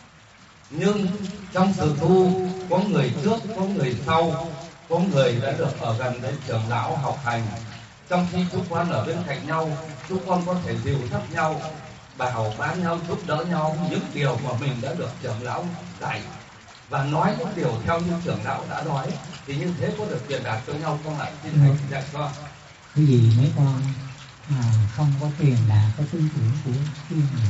Nhưng trong sự tu có người trước, có người sau, có người đã được ở gần đến trưởng lão học hành. Trong khi chúng con ở bên cạnh nhau, chúng con có thể dìu dắt nhau, bảo bán nhau, giúp đỡ nhau những điều mà mình đã được trưởng lão dạy và nói những điều theo như trưởng lão đã nói, thì như thế có được truyền đạt cho nhau không ạ? Xin thầy dạy cho. Cái gì mấy con à, không có truyền đạt cái tư tưởng của chuyên người,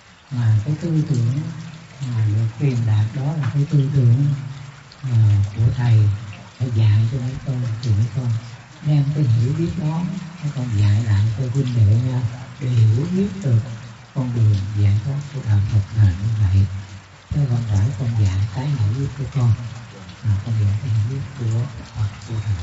mà cái tư tưởng mà được truyền đạt đó là cái tư tưởng à, của thầy phải dạy cho mấy con, thì mấy con đem cái hiểu biết đó mấy con dạy lại cho huynh đệ nhau để hiểu biết được con đường giải thoát của đạo Phật là như vậy. Thế con phải con dạy cái hiểu biết của con, mà con dạy cái hiểu biết của Phật của thầy.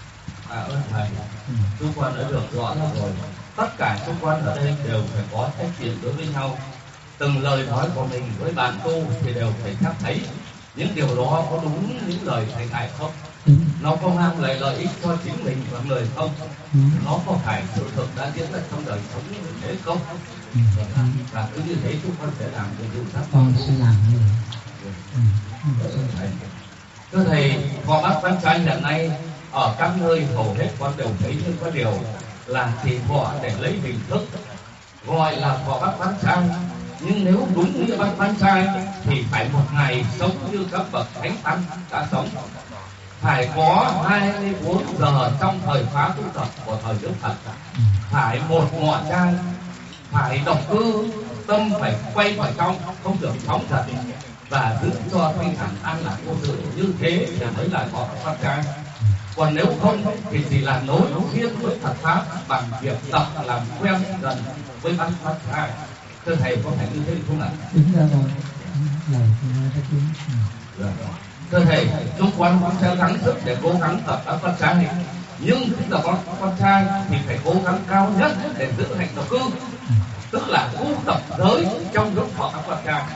À, ơn thầy, ừ. Chúng con đã được rõ rồi. Tất cả chúng con ở đây đều phải có trách nhiệm đối với nhau. Từng lời nói của mình với bạn tu thì đều phải chắc thấy những điều đó có đúng những lời thầy dạy không? Ừ. Nó có mang lại lợi ích cho chính mình và người không? Ừ. Nó có phải sự thực đã diễn ra trong đời sống như thế không? Ừ. Và cứ như thế chúng con sẽ làm được điều đó. Con sẽ làm như vậy. Ừ. Ừ. Thầy. Thưa thầy, Phò Bát Quán Trai hiện nay ở các nơi hầu hết con đều thấy nhưng có điều là thì thọ để lấy hình thức gọi là Phò Bát Quán Trai, nhưng nếu đúng như Bát Quán Trai thì phải một ngày sống như các bậc thánh tăng đã sống, phải có hai mươi bốn giờ trong thời khóa tu tập của thời Đức Phật, phải một ngọ trai, phải độc cư, tâm phải quay vào trong, không được phóng dật và giữ cho thanh thản an lạc vô sự, như thế thì mới là Phò Bát Quán Trai. Còn nếu không thì chỉ là nối riêng với Phật pháp bằng việc tập làm quen dần với Bát Quán Trai. Thưa thầy có phải như thế không ạ? Đúng ra rồi. Lời rất đúng. Thưa thầy, chúng con cũng sẽ gắng sức để cố gắng tập Bát Quán Trai, nhưng khi tập Bát Quán Trai thì phải cố gắng cao nhất để giữ hạnh độc cư, tức là tu tập giới trong lúc họ Bát Quán Trai.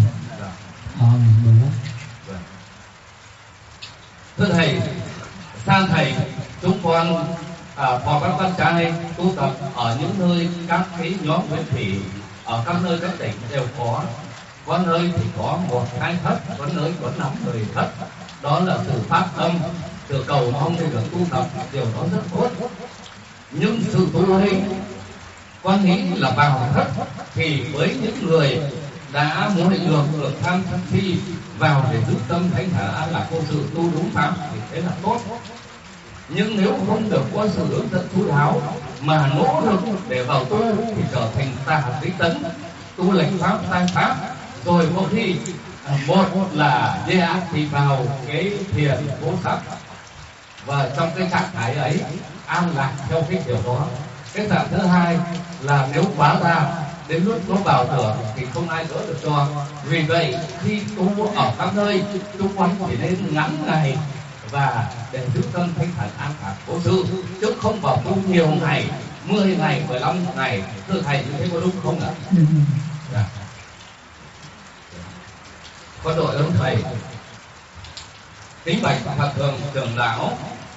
Thưa thầy, sang thầy, chúng con à, Phò Bát Quán Trai tu tập ở những nơi các cái nhóm nguyên thủy ở các nơi các tỉnh đều có, có nơi thì có một hai thất, có nơi có năm mười thất. Đó là sự phát tâm, sự cầu mong để được tu tập, điều đó rất tốt. Nhưng sự tu hành con nghĩ là vào thất thì với những người đã muốn được được tham thi vào để giữ tâm thánh thả là có sự tu đúng pháp thì thế là tốt. Nhưng nếu không được có sự hướng dẫn chú đáo mà nỗ lực để vào tu thì trở thành tà tí tấn, tu lệch pháp sai pháp, rồi có khi một là dạ thì vào cái thiền vô sắc, và trong cái trạng thái ấy an lạc theo cái kiểu đó. Cái dạng thứ hai là nếu quá ra đến lúc nó vào cửa thì không ai đỡ được cho. Vì vậy khi tu ở các nơi tu quanh thì nên ngắn ngày và để giữ tâm thanh thản an lạc vô sự, chứ không vào tu nhiều ngày, mười ngày, mười lăm ngày. Thưa thầy như thế có đúng không ạ? Dạ. Có đội ơn thầy. Kính bạch Phật thường trưởng lão,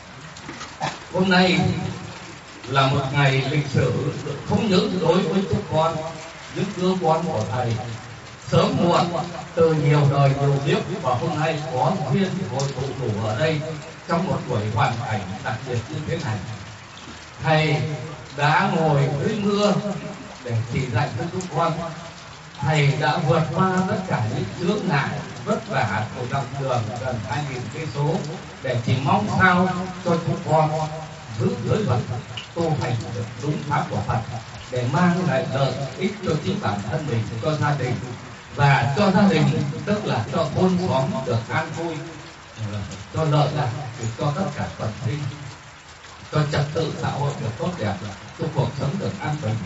hôm nay là một ngày lịch sử không những đối với chúng con, những đứa con của thầy sớm muộn từ nhiều đời nhiều kiếp, và hôm nay có duyên hội tụ đủ ở đây trong một buổi hoàn cảnh đặc biệt như thế này. Thầy đã ngồi dưới mưa để chỉ dạy cho chúng con. Thầy đã vượt qua tất cả những chướng ngại vất vả của dọc đường gần hai nghìn cây số để chỉ mong sao cho chúng con giữ giới luật, tu hành được đúng pháp của Phật để mang lại lợi ích cho chính bản thân mình, cho gia đình, và cho gia đình tức là cho thôn xóm được an vui, cho lợi lạc, cho tất cả phần sinh, cho trật tự xã hội được tốt đẹp, cho cuộc sống được an bình.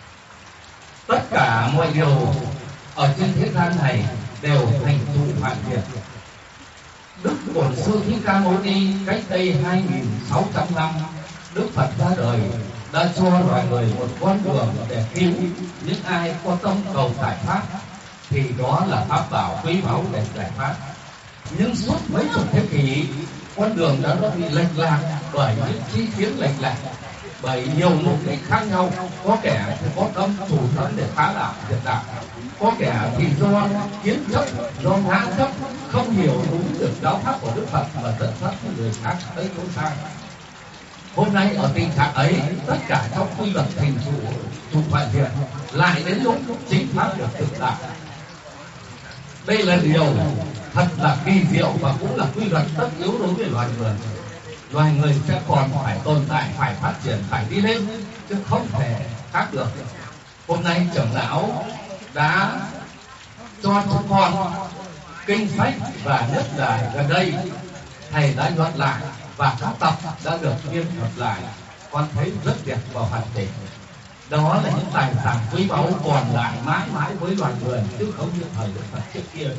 Tất cả mọi điều ở trên thế gian này đều thành tựu hoàn thiện. Đức Bổn Sư Thích Ca Mâu Ni cách đây hai nghìn sáu trăm năm, Đức Phật ra đời đã cho loài người một con đường để cứu những ai có tâm cầu giải thoát, thì đó là pháp bảo quý báu để giải thoát. Nhưng suốt mấy chục thế kỷ, con đường đó đã bị lệch lạc bởi những chi kiến lệch lạc, bởi nhiều mục đích khác nhau. Có kẻ thì có tâm chủ tâm để phá đạo diệt đạo, có kẻ thì do kiến chấp, do ngã chấp, không hiểu đúng được giáo pháp của Đức Phật mà dẫn dắt người khác tới chỗ sai. Hôm nay ở tình trạng ấy, tất cả trong quy luật thành trụ trụ hoàn thiện, lại đến lúc chính pháp được thực đạt. Đây là điều thật là kỳ diệu và cũng là quy luật tất yếu đối với loài người. Loài người sẽ còn phải tồn tại, phải phát triển, phải đi lên, chứ không thể khác được. Hôm nay trưởng lão đã cho chúng con kinh sách, và nhất là gần đây thầy đã nhuận lại và các tập đã được biên thuật lại. Con thấy rất đẹp và hoàn chỉnh. Đó là những tài sản quý báu còn lại mãi mãi với loài người, chứ không như thời Đức Phật trước kia.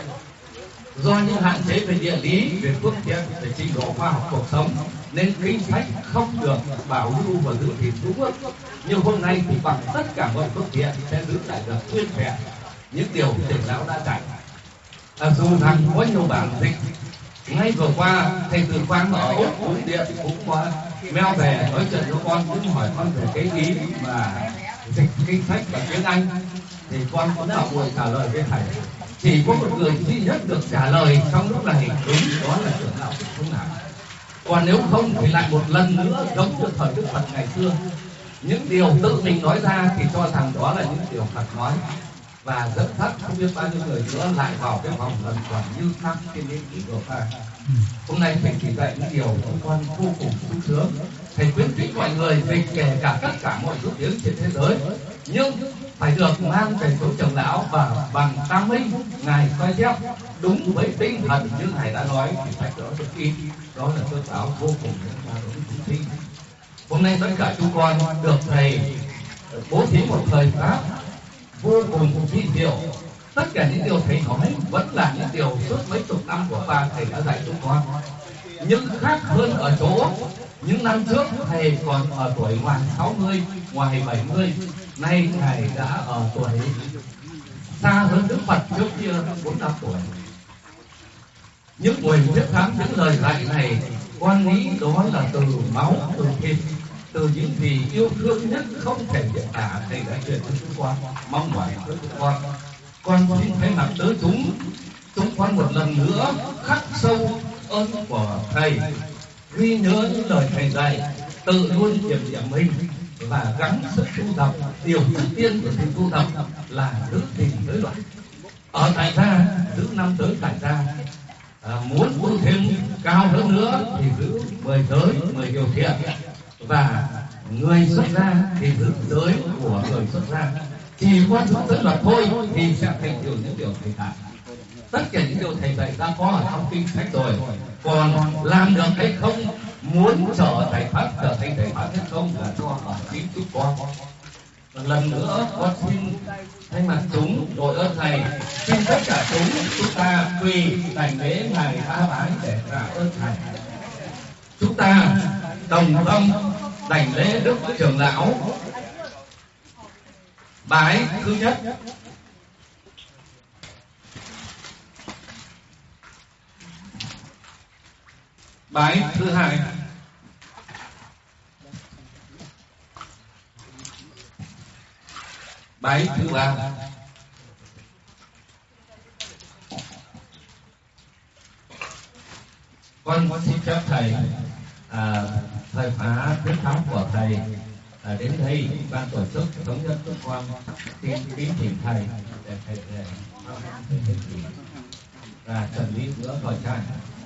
Do những hạn chế về địa lý, về phương tiện, về trình độ khoa học cuộc sống, nên kinh sách không được bảo lưu và giữ gìn đúng mức. Nhưng hôm nay thì bằng tất cả mọi phương tiện sẽ giữ lại được nguyên vẹn những điều trưởng lão đã dạy. À, dù rằng có nhiều bản dịch, ngay vừa qua thầy Từ Quang ở Úc cũng điện cũng có mail về nói chuyện với con, cũng hỏi con về cái ý mà dịch kinh sách bằng tiếng Anh, thì con cũng tạo buổi trả lời với thầy. Chỉ có một người duy nhất được trả lời trong lúc này đúng, đó là trưởng lão Thích Thông Lạc. Còn nếu không thì lại một lần nữa giống như thời Đức Phật ngày xưa, những điều tự mình nói ra thì cho rằng đó là những điều Phật nói, và dẫn dắt không biết bao nhiêu người nữa lại vào cái vòng lần còn như năm trên đến kỷ vừa qua. Hôm nay thầy chỉ dạy những điều chúng con vô cùng sung sướng. Thầy khuyến khích mọi người dịch kể cả tất cả mọi thứ tiếng trên thế giới, nhưng phải được mang về số trưởng lão và bằng tam minh ngài soi chép đúng với tinh thần như ngài đã nói, thì phải đó được in. Đó là cơ giáo vô cùng và đối với chúng sinh. Hôm nay tất cả chúng con được thầy bố thí một thời pháp vô cùng vi diệu. Tất cả những điều thầy nói vẫn là những điều suốt mấy chục năm của ba thầy đã dạy chúng con. Nhưng khác hơn ở chỗ những năm trước thầy còn ở tuổi ngoài sáu mươi, ngoài bảy mươi, nay thầy đã ở tuổi xa hơn Đức Phật trước kia bốn năm tuổi. Những buổi thuyết giảng những lời dạy này, con nghĩ đó là từ máu, từ thịt, từ những gì yêu thương nhất không thể diễn tả, thầy đã truyền cho chúng con, mong mỏi với chúng con. Con xin thay mặt tớ chúng chúng con một lần nữa khắc sâu ơn của thầy, ghi nhớ những lời thầy dạy, tự luôn kiểm điểm mình và gắng sức tu tập. Điều trước tiên của sự tu tập là giữ gìn giới luật. Ở tại gia giữ năm giới tại gia, à, muốn tu thêm cao hơn nữa thì giữ mười giới, mười điều thiện, và người xuất gia thì giữ giới của người xuất gia. Chỉ có giữ giới luật thôi thì sẽ thành tựu những điều thầy dạy. Tất cả những điều thầy dạy đã có ở trong kinh sách rồi, còn làm được hay không, muốn trở thầy pháp trở thành thầy pháp hay không là do ở chính chúng con. Một lần nữa con xin thay mặt chúng đội ơn thầy, xin tất cả chúng chúng ta quỳ đảnh lễ ngài Ba Bái để trả ơn thầy. Chúng ta đồng tâm đảnh lễ đức trưởng lão. Bái thứ nhất. Bái thứ hai. Bái thứ ba. Con xin phép thầy à, thời khóa thuyết pháp của thầy à, đến đây ban tổ chức thống nhất các con xin kính thỉnh thầy để thầy về và chuẩn bị bữa thời gian.